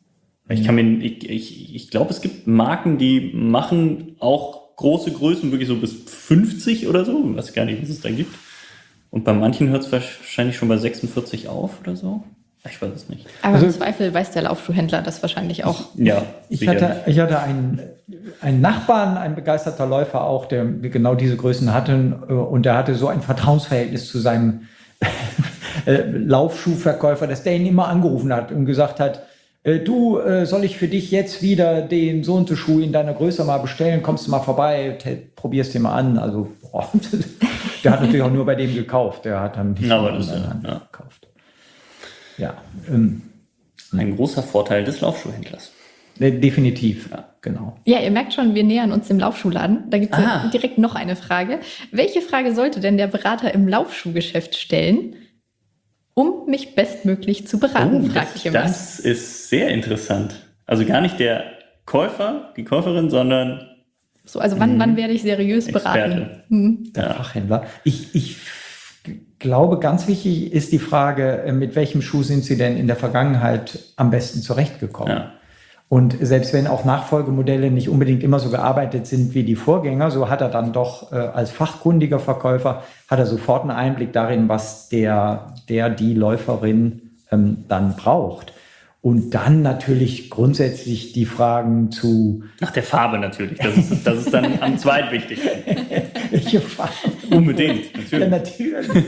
Ich glaube, es gibt Marken, die machen auch große Größen, wirklich so bis 50 oder so. Ich weiß gar nicht, was es da gibt. Und bei manchen hört es wahrscheinlich schon bei 46 auf oder so. Ich weiß es nicht. Aber im Zweifel weiß der Laufschuhhändler das wahrscheinlich auch. Ja, ich hatte einen Nachbarn, ein begeisterter Läufer auch, der genau diese Größen hatte. Und der hatte so ein Vertrauensverhältnis zu seinem Laufschuhverkäufer, dass der ihn immer angerufen hat und gesagt hat, du, soll ich für dich jetzt wieder den so und so Schuh in deiner Größe mal bestellen? Kommst du mal vorbei, probierst dir mal an. Also, der hat natürlich auch nur bei dem gekauft. Der hat dann nicht gekauft. Ja. Ein großer Vorteil des Laufschuhhändlers. Definitiv, ja, genau. Ja, ihr merkt schon, wir nähern uns dem Laufschuhladen. Da gibt es direkt noch eine Frage. Welche Frage sollte denn der Berater im Laufschuhgeschäft stellen, um mich bestmöglich zu beraten, fragt jemand. Das ist sehr interessant. Also gar nicht der Käufer, die Käuferin, sondern so, also wann werde ich seriös beraten? Der Fachhändler. Ich glaube, ganz wichtig ist die Frage, mit welchem Schuh sind Sie denn in der Vergangenheit am besten zurechtgekommen? Ja. Und selbst wenn auch Nachfolgemodelle nicht unbedingt immer so gearbeitet sind wie die Vorgänger, so hat er dann doch als fachkundiger Verkäufer, hat er sofort einen Einblick darin, was die Läuferin dann braucht. Und dann natürlich grundsätzlich die Fragen zu... Nach der Farbe natürlich, das ist dann am zweitwichtigsten. Welche Farbe? Unbedingt, natürlich. Ja, natürlich.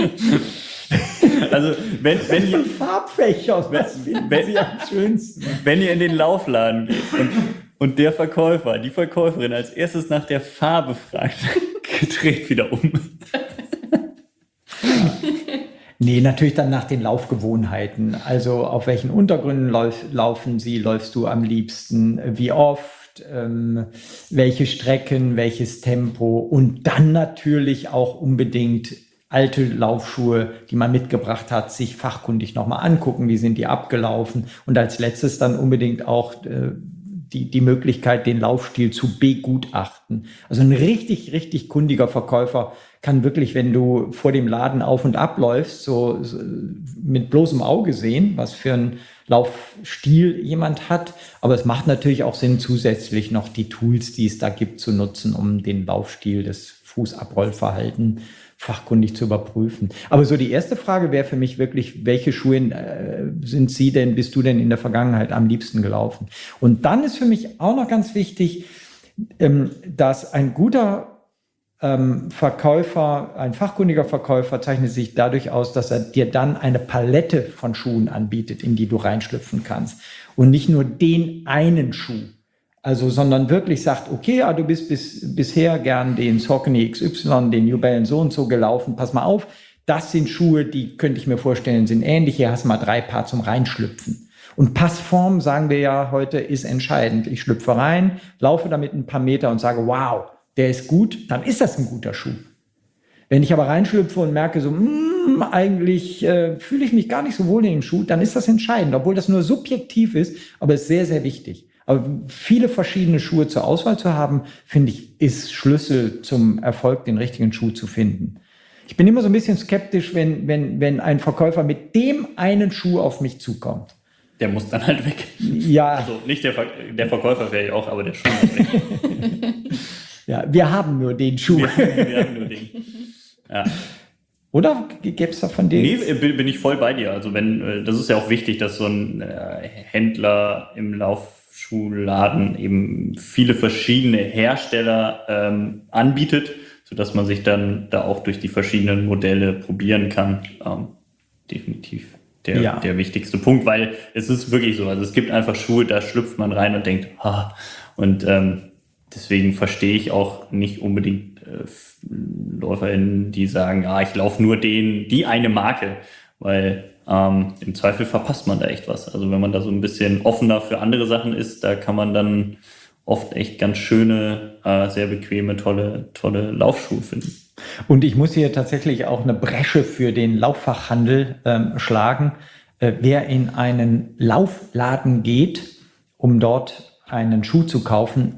Also wenn ihr Farbfächer, wenn ihr in den Laufladen geht und der Verkäufer, die Verkäuferin als erstes nach der Farbe fragt, dreht wieder um. Nee, natürlich dann nach den Laufgewohnheiten. Also auf welchen Untergründen läufst du am liebsten, wie oft, welche Strecken, welches Tempo und dann natürlich auch unbedingt alte Laufschuhe, die man mitgebracht hat, sich fachkundig nochmal angucken, wie sind die abgelaufen und als letztes dann unbedingt auch die Möglichkeit, den Laufstil zu begutachten. Also ein richtig, richtig kundiger Verkäufer kann wirklich, wenn du vor dem Laden auf und abläufst, so mit bloßem Auge sehen, was für einen Laufstil jemand hat. Aber es macht natürlich auch Sinn, zusätzlich noch die Tools, die es da gibt, zu nutzen, um den Laufstil, das Fußabrollverhalten fachkundig zu überprüfen. Aber so die erste Frage wäre für mich wirklich, welche Schuhe bist du denn in der Vergangenheit am liebsten gelaufen? Und dann ist für mich auch noch ganz wichtig, dass ein guter Verkäufer, ein fachkundiger Verkäufer zeichnet sich dadurch aus, dass er dir dann eine Palette von Schuhen anbietet, in die du reinschlüpfen kannst. Und nicht nur den einen Schuh. Also, sondern wirklich sagt, okay, du bist bisher gern den Saucony XY, den New Balance so und so gelaufen. Pass mal auf, das sind Schuhe, die könnte ich mir vorstellen, sind ähnlich. Hier hast du mal 3 Paar zum Reinschlüpfen. Und Passform, sagen wir ja heute, ist entscheidend. Ich schlüpfe rein, laufe damit ein paar Meter und sage, wow, der ist gut, dann ist das ein guter Schuh. Wenn ich aber reinschlüpfe und merke so, eigentlich fühle ich mich gar nicht so wohl in dem Schuh, dann ist das entscheidend, obwohl das nur subjektiv ist, aber ist sehr, sehr wichtig. Aber viele verschiedene Schuhe zur Auswahl zu haben, finde ich, ist Schlüssel zum Erfolg, den richtigen Schuh zu finden. Ich bin immer so ein bisschen skeptisch, wenn ein Verkäufer mit dem einen Schuh auf mich zukommt. Der muss dann halt weg. Ja. Also nicht der Verkäufer wäre ja auch, aber der Schuh muss weg. Ja, wir haben nur den Schuh. Wir haben nur den. Ja. Oder gäbe es da von denen? Nee, bin ich voll bei dir. Also das ist ja auch wichtig, dass so ein Händler im Laufschuhladen eben viele verschiedene Hersteller anbietet, sodass man sich dann da auch durch die verschiedenen Modelle probieren kann. Definitiv der wichtigste Punkt, weil es ist wirklich so. Also es gibt einfach Schuhe, da schlüpft man rein und denkt, und deswegen verstehe ich auch nicht unbedingt LäuferInnen, die sagen, ich laufe nur die eine Marke, weil im Zweifel verpasst man da echt was. Also wenn man da so ein bisschen offener für andere Sachen ist, da kann man dann oft echt ganz schöne, sehr bequeme, tolle Laufschuhe finden. Und ich muss hier tatsächlich auch eine Bresche für den Lauffachhandel schlagen. Wer in einen Laufladen geht, um dort einen Schuh zu kaufen,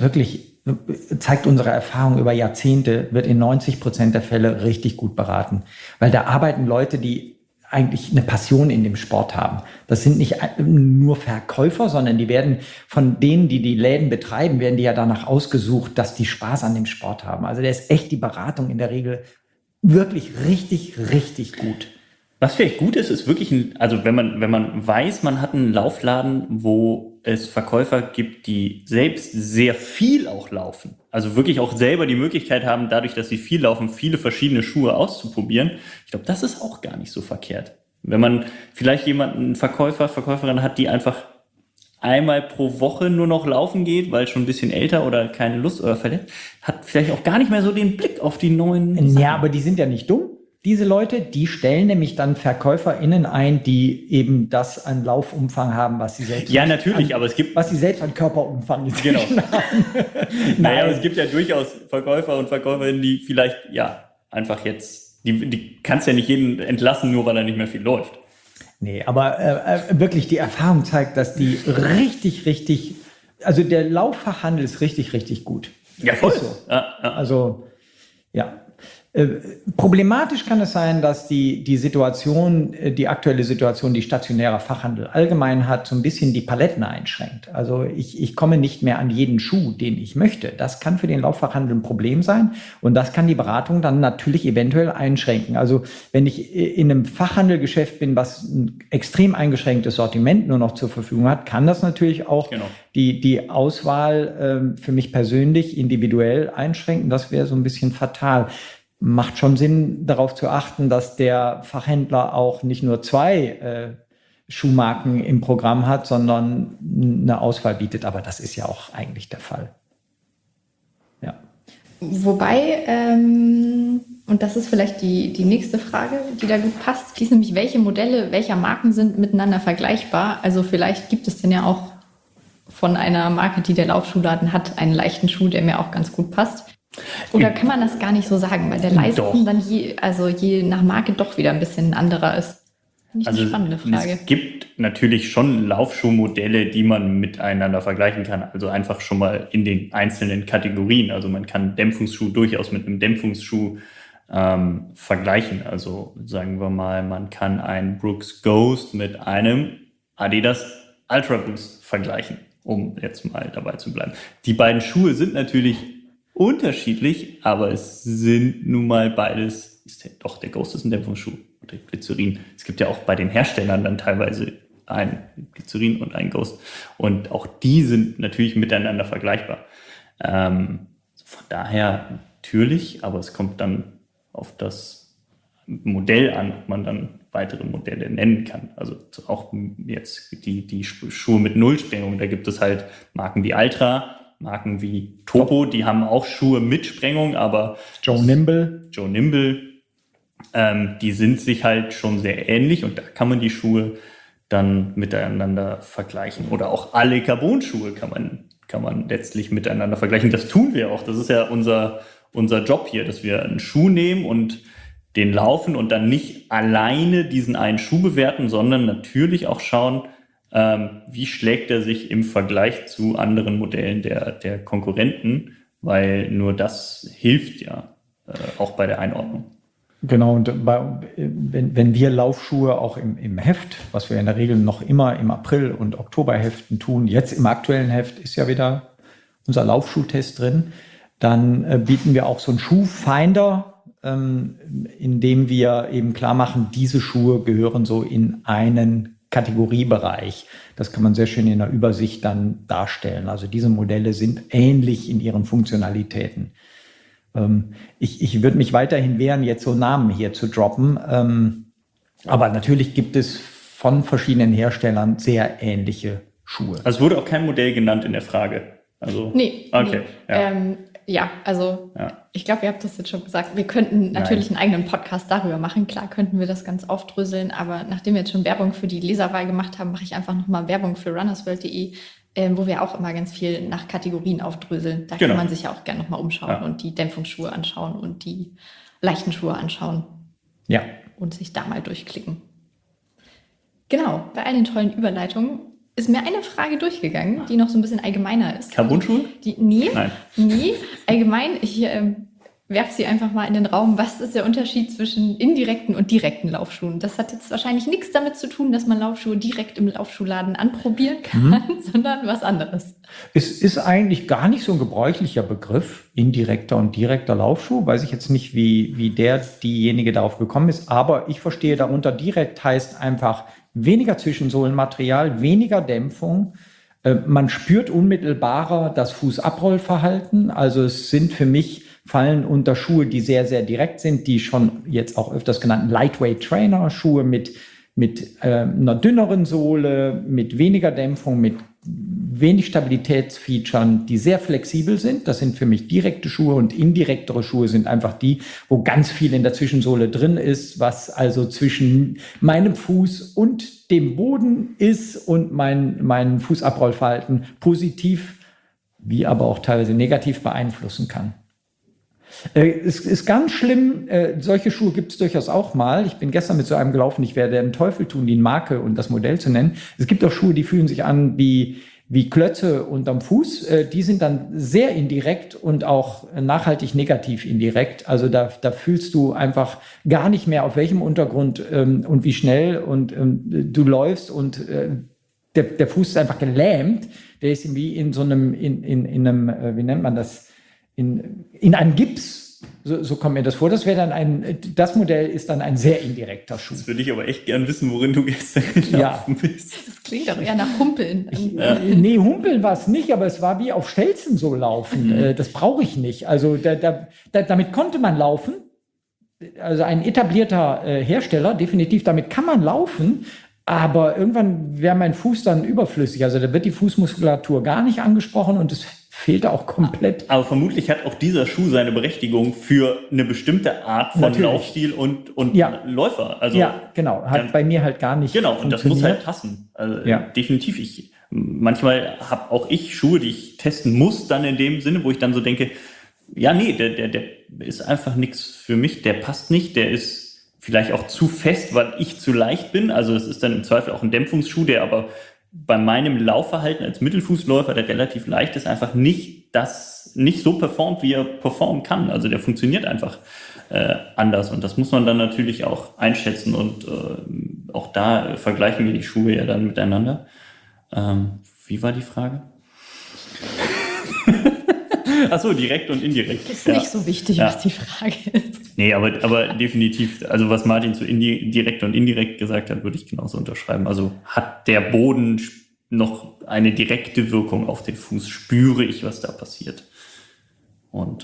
zeigt unsere Erfahrung über Jahrzehnte, wird in 90% der Fälle richtig gut beraten. Weil da arbeiten Leute, die eigentlich eine Passion in dem Sport haben. Das sind nicht nur Verkäufer, sondern die werden von denen, die die Läden betreiben, werden die ja danach ausgesucht, dass die Spaß an dem Sport haben. Also der ist echt die Beratung in der Regel wirklich richtig, richtig gut. Was vielleicht gut ist wirklich also wenn man weiß, man hat einen Laufladen, wo es Verkäufer gibt, die selbst sehr viel auch laufen. Also wirklich auch selber die Möglichkeit haben, dadurch, dass sie viel laufen, viele verschiedene Schuhe auszuprobieren. Ich glaube, das ist auch gar nicht so verkehrt. Wenn man vielleicht einen Verkäuferin hat, die einfach einmal pro Woche nur noch laufen geht, weil schon ein bisschen älter oder keine Lust oder verletzt, hat vielleicht auch gar nicht mehr so den Blick auf die neuen Sachen. Ja, aber die sind ja nicht dumm. Diese Leute, die stellen nämlich dann VerkäuferInnen ein, die eben das an Laufumfang haben, was sie selbst was sie selbst an Körperumfang genau haben. Naja, aber es gibt ja durchaus Verkäufer und Verkäuferinnen, die vielleicht einfach jetzt, die kannst ja nicht jeden entlassen, nur weil er nicht mehr viel läuft. Nee, aber wirklich die Erfahrung zeigt, dass die richtig, also der Lauffachhandel ist richtig gut. Ja, voll. So. Ja. Also, ja. Problematisch kann es sein, dass die aktuelle Situation, die stationärer Fachhandel allgemein hat, so ein bisschen die Paletten einschränkt. Also ich komme nicht mehr an jeden Schuh, den ich möchte. Das kann für den Lauffachhandel ein Problem sein und das kann die Beratung dann natürlich eventuell einschränken. Also wenn ich in einem Fachhandelgeschäft bin, was ein extrem eingeschränktes Sortiment nur noch zur Verfügung hat, kann das natürlich auch die Auswahl für mich persönlich individuell einschränken. Das wäre so ein bisschen fatal. Macht schon Sinn, darauf zu achten, dass der Fachhändler auch nicht nur 2 Schuhmarken im Programm hat, sondern eine Auswahl bietet. Aber das ist ja auch eigentlich der Fall. Ja. Wobei, und das ist vielleicht die nächste Frage, die da gut passt, die ist nämlich, welche Modelle welcher Marken sind miteinander vergleichbar? Also vielleicht gibt es denn ja auch von einer Marke, die der Laufschuhladen hat, einen leichten Schuh, der mir auch ganz gut passt. Oder kann man das gar nicht so sagen, weil der Leisten dann je nach Marke doch wieder ein bisschen anderer ist? Finde ich eine spannende Frage. Es gibt natürlich schon Laufschuhmodelle, die man miteinander vergleichen kann. Also einfach schon mal in den einzelnen Kategorien. Also man kann Dämpfungsschuh durchaus mit einem Dämpfungsschuh vergleichen. Also sagen wir mal, man kann einen Brooks Ghost mit einem Adidas Ultra Boost vergleichen, um jetzt mal dabei zu bleiben. Die beiden Schuhe sind natürlich unterschiedlich, aber es sind nun mal beides, der Ghost ist ein Dämpfungsschuh und der Glycerin. Es gibt ja auch bei den Herstellern dann teilweise ein Glycerin und ein Ghost und auch die sind natürlich miteinander vergleichbar. Von daher natürlich, aber es kommt dann auf das Modell an, ob man dann weitere Modelle nennen kann. Also auch jetzt die Schuhe mit Nullsprengung, da gibt es halt Marken wie Altra, Marken wie Topo, die haben auch Schuhe mit Sprengung, aber Joe Nimble, die sind sich halt schon sehr ähnlich und da kann man die Schuhe dann miteinander vergleichen. Oder auch alle Carbon-Schuhe kann man letztlich miteinander vergleichen. Das tun wir auch. Das ist ja unser Job hier, dass wir einen Schuh nehmen und den laufen und dann nicht alleine diesen einen Schuh bewerten, sondern natürlich auch schauen, wie schlägt er sich im Vergleich zu anderen Modellen der Konkurrenten, weil nur das hilft ja auch bei der Einordnung. Genau, und wenn wir Laufschuhe auch im Heft, was wir in der Regel noch immer im April- und Oktoberheften tun, jetzt im aktuellen Heft ist ja wieder unser Laufschuhtest drin, dann bieten wir auch so einen Schuhfinder, in dem wir eben klar machen, diese Schuhe gehören so in einen Kategoriebereich. Das kann man sehr schön in der Übersicht dann darstellen. Also diese Modelle sind ähnlich in ihren Funktionalitäten. Ich würde mich weiterhin wehren, jetzt so Namen hier zu droppen. Aber natürlich gibt es von verschiedenen Herstellern sehr ähnliche Schuhe. Also es wurde auch kein Modell genannt in der Frage. Also, nee. Okay. Nee. Ich glaube, ihr habt das jetzt schon gesagt. Wir könnten natürlich einen eigenen Podcast darüber machen. Klar könnten wir das ganz aufdröseln, aber nachdem wir jetzt schon Werbung für die Leserwahl gemacht haben, mache ich einfach nochmal Werbung für runnersworld.de, wo wir auch immer ganz viel nach Kategorien aufdröseln. Da kann man sich ja auch gerne nochmal umschauen und die Dämpfungsschuhe anschauen und die leichten Schuhe anschauen. Ja. Und sich da mal durchklicken. Genau, bei all den tollen Überleitungen ist mir eine Frage durchgegangen, die noch so ein bisschen allgemeiner ist. Carbon-Schuhe? Nee, allgemein. Ich werfe sie einfach mal in den Raum. Was ist der Unterschied zwischen indirekten und direkten Laufschuhen? Das hat jetzt wahrscheinlich nichts damit zu tun, dass man Laufschuhe direkt im Laufschuhladen anprobieren kann, sondern was anderes. Es ist eigentlich gar nicht so ein gebräuchlicher Begriff, indirekter und direkter Laufschuh. Weiß ich jetzt nicht, wie diejenige darauf gekommen ist, aber ich verstehe darunter, direkt heißt einfach weniger Zwischensohlenmaterial, weniger Dämpfung. Man spürt unmittelbarer das Fußabrollverhalten. Also es sind für mich fallen unter Schuhe, die sehr, sehr direkt sind, die schon jetzt auch öfters genannten Lightweight Trainer, Schuhe mit einer dünneren Sohle, mit weniger Dämpfung, mit wenig Stabilitätsfeaturen, die sehr flexibel sind. Das sind für mich direkte Schuhe, und indirektere Schuhe sind einfach die, wo ganz viel in der Zwischensohle drin ist, was also zwischen meinem Fuß und dem Boden ist und mein Fußabrollverhalten positiv, wie aber auch teilweise negativ beeinflussen kann. Es ist ganz schlimm, solche Schuhe gibt es durchaus auch mal. Ich bin gestern mit so einem gelaufen, ich werde den Teufel tun, die Marke und das Modell zu nennen. Es gibt auch Schuhe, die fühlen sich an wie Klötze unterm Fuß. Die sind dann sehr indirekt und auch nachhaltig negativ indirekt. Also da fühlst du einfach gar nicht mehr, auf welchem Untergrund und wie schnell und du läufst, und der Fuß ist einfach gelähmt. Der ist wie in so einem, in einem, wie nennt man das? In einem Gips, so kommt mir das vor. Das Modell ist dann ein sehr indirekter Schuh. Das würde ich aber echt gern wissen, worin du gestern gelaufen bist. Das klingt doch eher nach Humpeln. Nee, Humpeln war es nicht, aber es war wie auf Stelzen so laufen. Das brauche ich nicht. Also damit konnte man laufen. Also ein etablierter Hersteller, definitiv, damit kann man laufen. Aber irgendwann wäre mein Fuß dann überflüssig. Also da wird die Fußmuskulatur gar nicht angesprochen, und es fehlte auch komplett. Aber vermutlich hat auch dieser Schuh seine Berechtigung für eine bestimmte Art von Laufstil und Läufer. Also ja, genau. Hat bei mir halt gar nicht funktioniert. Und das muss halt passen. Also definitiv. Manchmal habe auch ich Schuhe, die ich testen muss, dann in dem Sinne, wo ich dann so denke, ja, nee, der ist einfach nichts für mich, der passt nicht, der ist vielleicht auch zu fest, weil ich zu leicht bin. Also es ist dann im Zweifel auch ein Dämpfungsschuh, der aber bei meinem Laufverhalten als Mittelfußläufer, der relativ leicht ist, einfach nicht so performt, wie er performen kann. Also der funktioniert einfach anders, und das muss man dann natürlich auch einschätzen, und auch da vergleichen wir die Schuhe ja dann miteinander. Wie war die Frage? Achso, direkt und indirekt. Ist nicht so wichtig, was die Frage ist. Nee, aber definitiv, also was Martin zu direkt und indirekt gesagt hat, würde ich genauso unterschreiben. Also hat der Boden noch eine direkte Wirkung auf den Fuß? Spüre ich, was da passiert? Und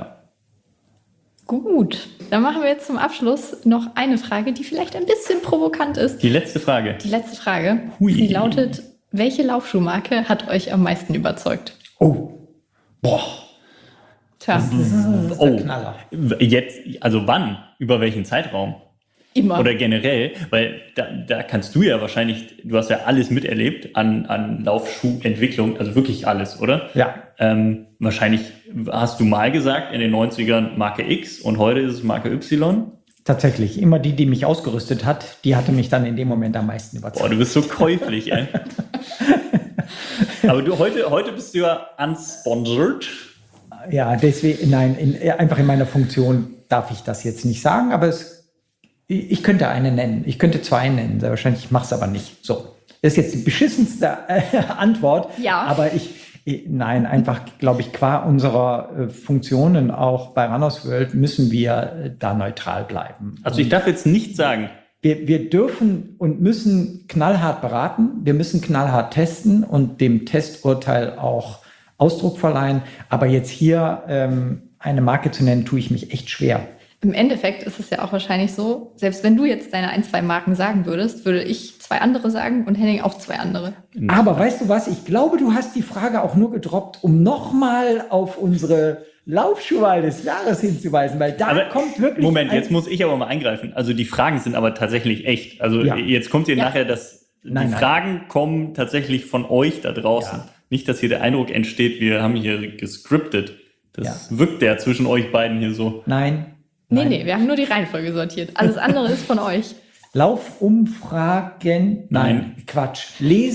Gut, dann machen wir jetzt zum Abschluss noch eine Frage, die vielleicht ein bisschen provokant ist. Die letzte Frage. Hui. Sie lautet: Welche Laufschuhmarke hat euch am meisten überzeugt? Oh. Boah. Tja. Das ist der Knaller. Jetzt, also wann? Über welchen Zeitraum? Immer. Oder generell, weil da kannst du ja wahrscheinlich, du hast ja alles miterlebt an Laufschuhentwicklung, also wirklich alles, oder? Ja. Wahrscheinlich hast du mal gesagt, in den 90ern Marke X und heute ist es Marke Y. Tatsächlich. Immer die mich ausgerüstet hat, die hatte mich dann in dem Moment am meisten überzeugt. Boah, du bist so käuflich, ey. Aber heute bist du ja unsponsored. Ja, deswegen, einfach in meiner Funktion darf ich das jetzt nicht sagen, aber ich könnte eine nennen. Ich könnte zwei nennen. Sehr wahrscheinlich, ich mache es aber nicht. So. Das ist jetzt die beschissenste Antwort. Ja. Aber nein, einfach, glaube ich, qua unserer Funktionen auch bei Runners World müssen wir da neutral bleiben. Also ich darf jetzt nicht sagen. Wir dürfen und müssen knallhart beraten. Wir müssen knallhart testen und dem Testurteil auch Ausdruck verleihen. Aber jetzt hier eine Marke zu nennen, tue ich mich echt schwer. Im Endeffekt ist es ja auch wahrscheinlich so, selbst wenn du jetzt deine 1, 2 Marken sagen würdest, würde ich 2 andere sagen und Henning auch 2 andere. Aber weißt du was? Ich glaube, du hast die Frage auch nur gedroppt, um nochmal auf unsere Laufschuhwahl des Jahres hinzuweisen, weil da kommt wirklich... Moment, jetzt muss ich aber mal eingreifen. Also die Fragen sind aber tatsächlich echt. Also jetzt kommt ihr nachher, dass die Fragen kommen tatsächlich von euch da draußen. Ja. Nicht, dass hier der Eindruck entsteht, wir haben hier gescriptet. Das wirkt ja zwischen euch beiden hier so. Nein. Nee, wir haben nur die Reihenfolge sortiert. Alles andere ist von euch. Laufumfragen. Nein, Quatsch.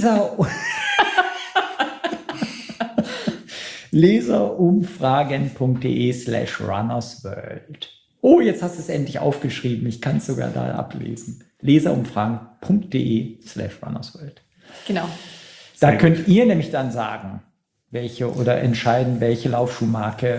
Leserumfragen.de/runnersworld. Oh, jetzt hast du es endlich aufgeschrieben. Ich kann es sogar da ablesen. Leserumfragen.de/runnersworld. Genau. Da könnt ihr nämlich dann sagen, entscheiden, welche Laufschuhmarke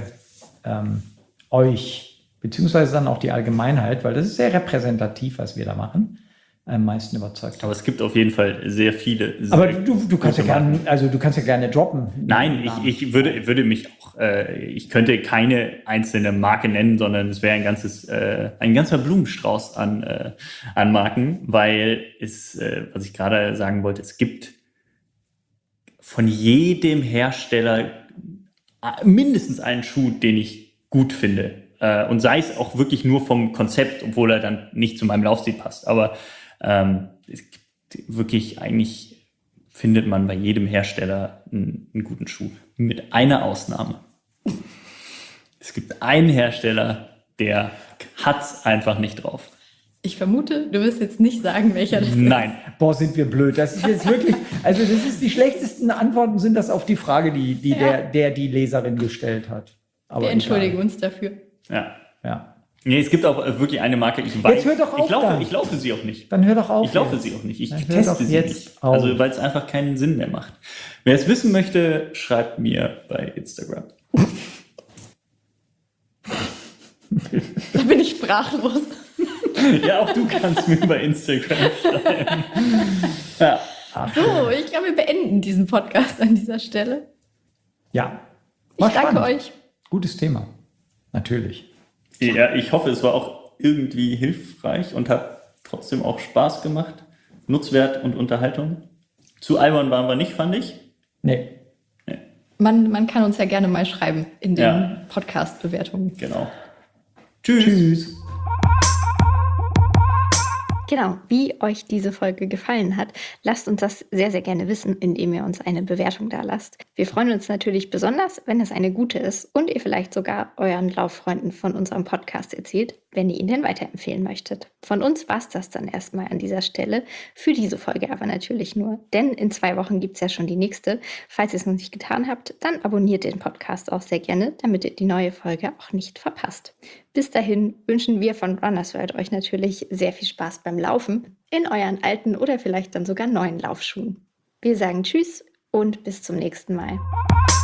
euch beziehungsweise dann auch die Allgemeinheit, weil das ist sehr repräsentativ, was wir da machen, am meisten überzeugt. Aber es gibt auf jeden Fall sehr viele. Aber du kannst ja gerne droppen. Nein, ich würde mich auch, ich könnte keine einzelne Marke nennen, sondern es wäre ein ganzer Blumenstrauß an Marken, weil was ich gerade sagen wollte, es gibt von jedem Hersteller mindestens einen Schuh, den ich gut finde. Und sei es auch wirklich nur vom Konzept, obwohl er dann nicht zu meinem Laufstil passt. Aber es gibt wirklich, eigentlich findet man bei jedem Hersteller einen guten Schuh. Mit einer Ausnahme. Es gibt einen Hersteller, der hat's einfach nicht drauf. Ich vermute, du wirst jetzt nicht sagen, welcher das ist. Nein. Boah, sind wir blöd. Das ist jetzt wirklich, also das ist die schlechtesten Antworten sind das auf die Frage, die die Leserin gestellt hat. Aber wir entschuldigen uns dafür. Ja. Ja. Nee, es gibt auch wirklich eine Marke, ich weiß. Jetzt hör doch auf ich laufe sie auch nicht. Dann hör doch auf. Ich laufe sie auch nicht. Ich Dann teste sie nicht. Auf. Also, weil es einfach keinen Sinn mehr macht. Wer es wissen möchte, schreibt mir bei Instagram. Da bin ich sprachlos. Ja, auch du kannst mir bei Instagram schreiben. Ja. So, ich glaube, wir beenden diesen Podcast an dieser Stelle. Ja. Ich danke euch. Gutes Thema. Natürlich. Ja, ich hoffe, es war auch irgendwie hilfreich und hat trotzdem auch Spaß gemacht. Nutzwert und Unterhaltung. Zu albern waren wir nicht, fand ich. Nee. Man kann uns ja gerne mal schreiben in den Podcast-Bewertungen. Genau. Tschüss. Genau, wie euch diese Folge gefallen hat, lasst uns das sehr, sehr gerne wissen, indem ihr uns eine Bewertung da lasst. Wir freuen uns natürlich besonders, wenn es eine gute ist und ihr vielleicht sogar euren Lauffreunden von unserem Podcast erzählt, wenn ihr ihn denn weiterempfehlen möchtet. Von uns war es das dann erstmal an dieser Stelle, für diese Folge aber natürlich nur, denn in 2 Wochen gibt es ja schon die nächste. Falls ihr es noch nicht getan habt, dann abonniert den Podcast auch sehr gerne, damit ihr die neue Folge auch nicht verpasst. Bis dahin wünschen wir von Runners World euch natürlich sehr viel Spaß beim Laufen in euren alten oder vielleicht dann sogar neuen Laufschuhen. Wir sagen Tschüss und bis zum nächsten Mal.